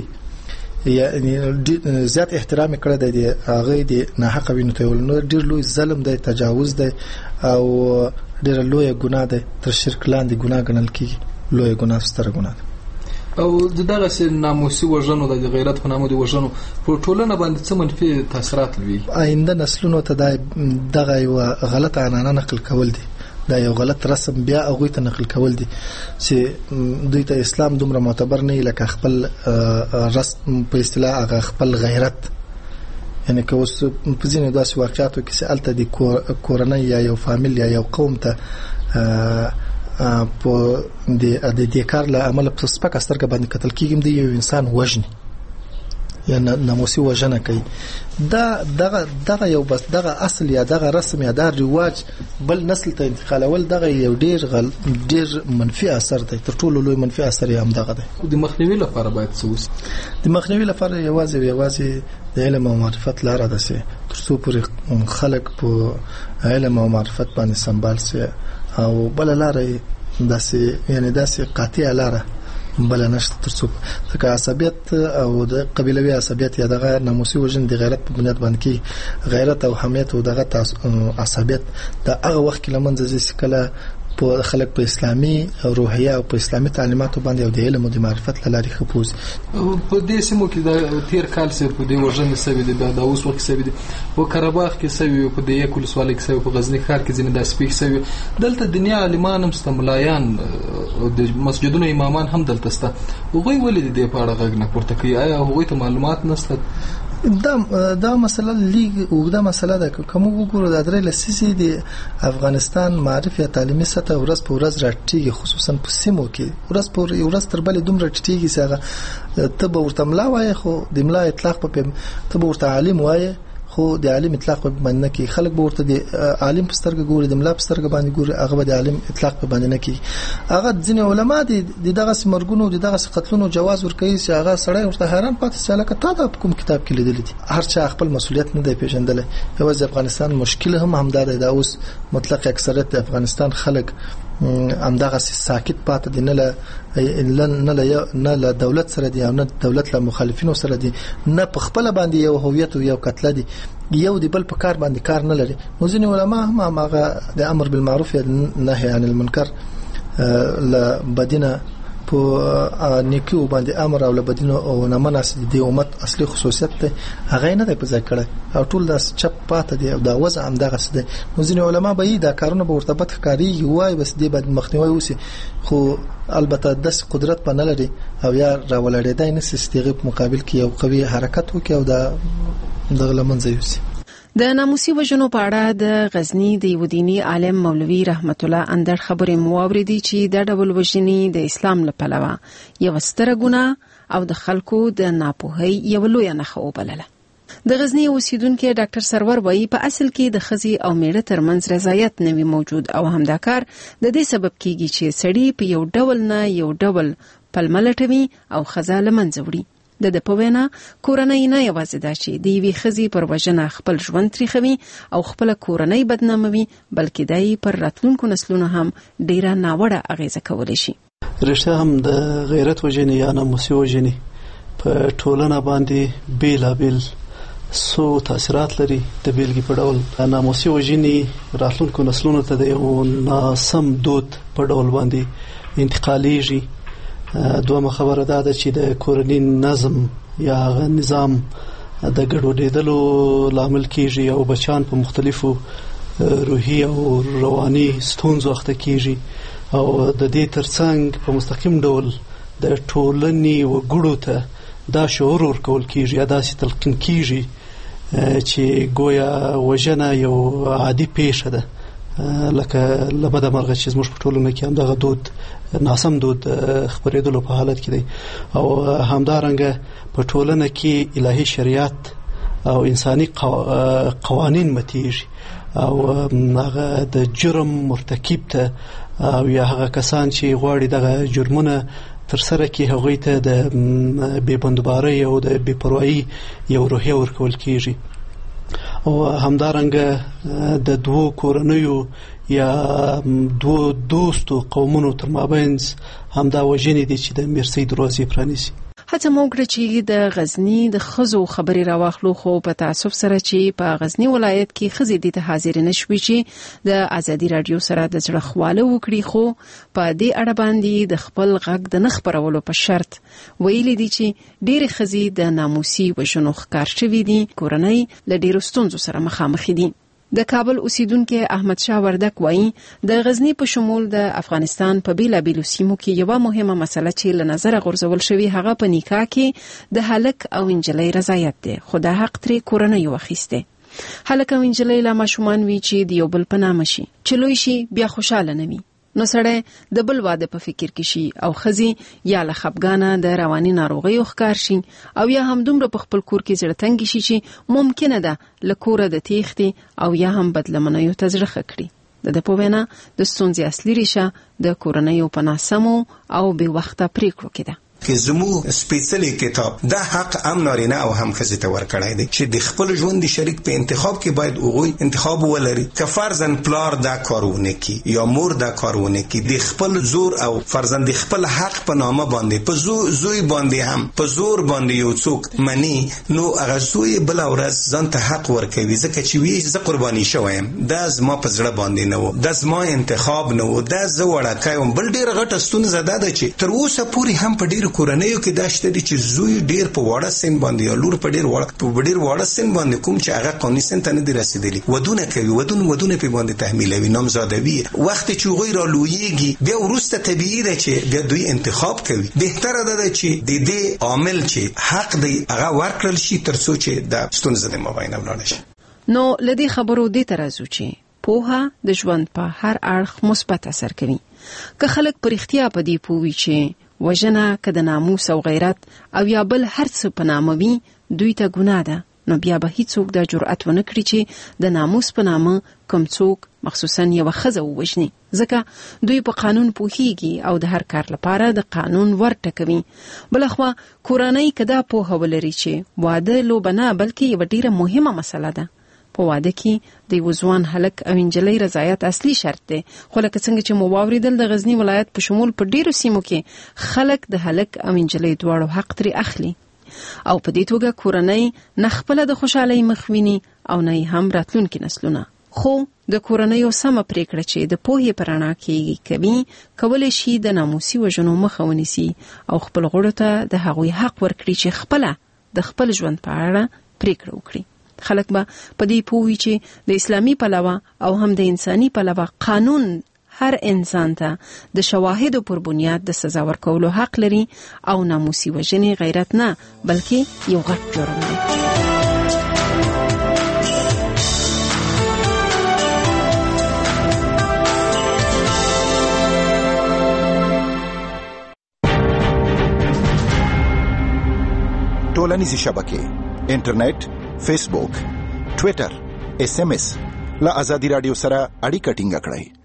یعنی زیات احترام کړی دی هغه دی نه حق وینې تویول نو ډیر لوی ظلم دی تجاوز دی او ډیر لوی ګناه دی تر شرک لاندې ګناه ګڼل کیږي لوی ګناه ستر ګناه او دغه سي ناموسي وژنو د غیرت په نامه دی وژنو په ټولنه باندې څه منفي تاثیرات لوي. آینده نسلونو ته دغه یو غلط عنعنه نقل کول دي، دا یو غلط رسم بیا هغه ته نقل کول دي چې دوی ته اسلام دومره معتبر نه لکه خپل رسم په اصطلاح هغه خپل غیرت یعنی که اوس په ځینې داسې واقعاتو کې چې الته د کورنۍ یا یو فامیل یا یو قوم ته په د د دې کار له عمل په سپک سترګه باندې قتل کیږي دی یو انسان وژني یا ناموسي وژنه کوي دا دغه دغه یو بس دغه اصل یا دغه رسم یا دغه رواج بل نسل ته انتقالول دغه یو ډیر غل ډیر منفي اثر دی تر ټولو لوی منفي اثر یې هم دغه دی. د مخنیوي لپاره باید څه وس د مخنیوي لپاره یوازې یوازې د علم او معرفت لاره ده چې ترڅو پر خلک په علم او معرفت باندې سمبال سي او بل لاره داسې یعنی داسې قاطع لاره بل نشته ترڅو ځکه عصبیت او د قبيلوي عصبیت یا دغه ناموسي وژن د غیرت په بنیاد باندې کې غیرت او حمیت او دغه عصبیت د هغه وخت کې لمنځه ځي کله په خلک په اسلامي روحیه او په اسلامي تعلیماتو باندې او د علم او د معرفت لاري خپوز په دې سیمو کې د تیر کال سره په دې وژنې سوي دي د اوس وخت سوي دي په قرهباغ کې سوي په دې کول سوال کې سوي په غزنی ښار کې ځینې د سپیک سوي دلته دنیا عالمان هم استملایان او د مسجدونو امامان هم دلته سته وګوي ولې دې په اړه غږ نه پورته کوي آیا هغوی ته معلومات نشته؟ دا دا مسله لیگ وګدا مسله ده کوم وګورو د درې لسیسي د افغانستان معرفت یا تعلیمي سطح ورځ په ورځ راټیږي خصوصا په سیمو کې ورځ په ورځ تر بلې دومره راټیږي چې هغه ته به ورته ملا وایي خو د ملا اطلاق په ته به ورته عالم وایي خو د عالم اطلاق په باندې کې خلک به ورته د عالم په سترګه ګوري د ملا په سترګه باندې ګوري هغه به د عالم اطلاق په باندې نه کې هغه ځینې علما دي دغه سمرګونو دغه قتلونو جواز ورکوي چې هغه سړی ورته حیران پاتې چې لکه تا د کوم کتاب کې لیدل دي هر چا خپل مسولیت نه دی پیژندل. یوازې افغانستان مشکل هم همدا دی دا اوس مطلق اکثریت د افغانستان خلک همدغه ساکت پاتې دي نه له نه له نه له دولت سره دي او نه دولت له مخالفینو سره دي نه په خپل باندې یو هویت او یو قتل دي یو دی بل په کار باندې کار نه لري. نو ځینې علما هم هغه د امر بالمعروف یا نهي عن المنکر له بدینه په نیکو باندې امر او له بدینه او نه مناسب دي امت اصلي خصوصیت ته هغه نه دی په ځای کړی او ټول داس چپ پاتې دی او دا وضع هم دغه څه دی. نو ځینې علما به دا کارونه به ورته بد ښکاري وای بس دی باید مخنیوي وسی خو البته د قدرت په نه لري او یا راولړېدای نه سیستغه په مقابل کې یو قوي حرکت وکي او دا دغه لمنځه یوسي. د ناموسي وژنو په اړه د غزنی د یو دینی عالم مولوي رحمت الله اندر خبرې مواوریدي چې د ډول وژنې د اسلام له پلوه یو ستره ګناه او د خلکو د ناپوهۍ یو لوی نښه وبلله. د غزنی اوسیدونکو ډاکټر سرور وایي په اصل کې د خزي او میړه ترمنځ رضایت نه وي موجود او همدا کار د دې سبب کیږي چې سړی په یو ډول نه یو ډول پلملټوي او خزا لمنځه وړي. د د په وینا کورنۍ نه یوازې دا چې د یوې ښځې پر وژنه خپل ژوند تریخوي او خپله کورنۍ بدناموي بلکې دای پر راتلونکو نسلونو هم ډیره ناوړه اغیزه کولی شي. رښتیا هم د غیرت وژنې یا ناموسي وژنې په ټولنه باندې بیلابیل سو تاثیرات لري. د بیلګې په ډول ناموسي وژنې راتلونکو نسلونو ته د یو ناسم دود په ډول باندې انتقالیږي. دومره خبره ده چې د کورنۍ نظم یا نظام د ګډوډېدلو لامل کیږي او بچان په مختلفو روحي او رواني ستونزو اخته کیږي او د دې ترڅنګ په مستقیم ډول د ټولنې وګړو ته دا شعور ورکول کیږي یا داسې تلقین کیږي چې گویا وژنه یو عادي پیښه ده، لکه لبده مرغه چې زموږ په ټولنه کې هم دغه دود ناسم دود خبرېدلو په حالت کې دی او همدارنګه په ټولنه کې الهي شریعت او انساني قوانین متیږي او هغه د جرم مرتکب ته او یا هغه کسان چې غواړي دغه جرمونه تر سره کې هغوی ته د بې بندبارۍ او د بې پروایي یو روحیه ورکول کیږي او همدارنګه د دوو کورنیو یا دوو دوستو قومونو تر مابینځ همدا وژنې دي چې د میرسۍ دروازې پرانیزي. هڅه مو وکړه چې د غزنی د ښځو خبرې راواخلو خو په تاسف سره چې په غزنی ولایت کې ښځې دې ته حاضر نشوي چې د ازادي رادیو سره د زړه خواله وکړي، خو په دې اړه باندې د خپل غږ د نه خپرولو په شرط ویلي دي چې ډېرې ښځې د ناموسي وژنو ښکار شوي دي، کورنۍ له ډېرو ستونزو سره مخامخ دي. د کابل اوسیدونکو احمد شاه وردک وایي د غزنی په شمول د افغانستان په بیلابیلو سیمو کې یو مهمه مسله چې له نظر غورځول شوی هغه په نکاح کې د هلک او انجلۍ رضایت دی، خو دا حق ترې کورنۍ واخیسته. هلک او انجلۍ لا ماشومان وی چې د یو بل په نامه شي، چې لوی شي بیا خوشاله نه وي، نو سړی د بل واده په فکر کې شي او ښځې یا له خپګانه د رواني ناروغیو ښکار شي او یا هم دومره په خپل کور کې زړه تنګ شي چې ممکنه ده له کوره د تېښتې او یا هم بدلمنیو ته زړه ښه کړي. د ده په وینا د ستونزې اصلي ریشه د کورنیو په ناسمو او بې وخته پریکړو کې ده. که زمو سپیڅلی کتاب دا حق هم نارینه او هم ښځې ته ورکړی دی چې د خپل ژوند شریک په انتخاب کې باید هغوی انتخاب ولري. که فرضاً پلار دا کارونه کی یا مور دا کارونه کی د خپل زور او فرضاً د خپل حق په نامه باندې په زو زوی باندې هم په زور باندې یو څوک منی، نو هغه زوی بل ورځ ځان ته حق ورکوي ځکه چې وی زه قرباني شوم، دا زما په زړه باندې نه و، دا زما انتخاب نه و، دا زه وړاکای وم. بل ډېره غټه ستونزه دا ده چې تر اوسه پورې هم په ډېرو کورنیو کې دا شته دي چې زوی ډیر په وړه سن باندې یا لور په ډیر وړه په ډیر وړه سن باندې کوم چې هغه قانوني سن ته نه دي رسیدلي ودونه کوي، ودونه ودونه په باندې تحمیلوي، نامزادوي. وخت چې هغوی را لویږي بیا وروسته طبیعي ده چې بیا دوی انتخاب کوي. بهتره ده چې د دې عامل چې حق دی هغه ورکړل شي تر څو چې د ستونزې د مابین ولاړ شي. نو لدی خبرو دې ته راځو چې پوهه د ژوند په هر اړخ مثبت اثر کوي. که خلک په رښتیا په دې پوهوي چې وژنه که د ناموس او غیرت او یا بل هر څه په نامه وي دوی ته ګناه ده، نو بیا به هیڅوک دا جرأت ونه کړي چې د ناموس په نامه کوم څوک مخصوصا یوه ښځه ووژني، ځکه دوی په قانون پوهیږي او د هر کار لپاره د قانون ور ټکوي. بلخوا کورنۍ که دا پوهه ولري چې واده لوبه نه بلکې یوه ډیره مهمه مسله ده. په واده کې د یو ځوان هلک او انجلۍ رضایت اصلي شرط دی، خو لکه څنګه چې مو واوریدل د غزنی ولایت په شمول په ډیرو سیمو کې خلک د هلک او انجلۍ دواړو حق ترې اخلي او په دې توګه کورنۍ نه خپله د خوشحالۍ مخ ویني او نه هم راتلونکي نسلونه. خو د کورنیو سمه پریکړه چې د پوهې په رڼا کې کوي کولی شي د ناموسي وژنو مخه ونیسي او خپل غړو ته د هغوی حق ورکړي چې خپله د خپل ژوند په اړه پریکړه وکړي. خلک به په دې پوهوي چې د اسلامي پلوه او هم د انساني پلوه قانون هر انسان ته د شواهدو پر بنیاد د سزا ورکولو حق لري او ناموسي وژنې غیرت نه بلکې یو غټ جرم دی. ټولنیز شبکې انټرنیټ، فیسبوک، ټوئیټر، اس ام اس له ازادي رادیو سره اړیکه ټینګه کړئ.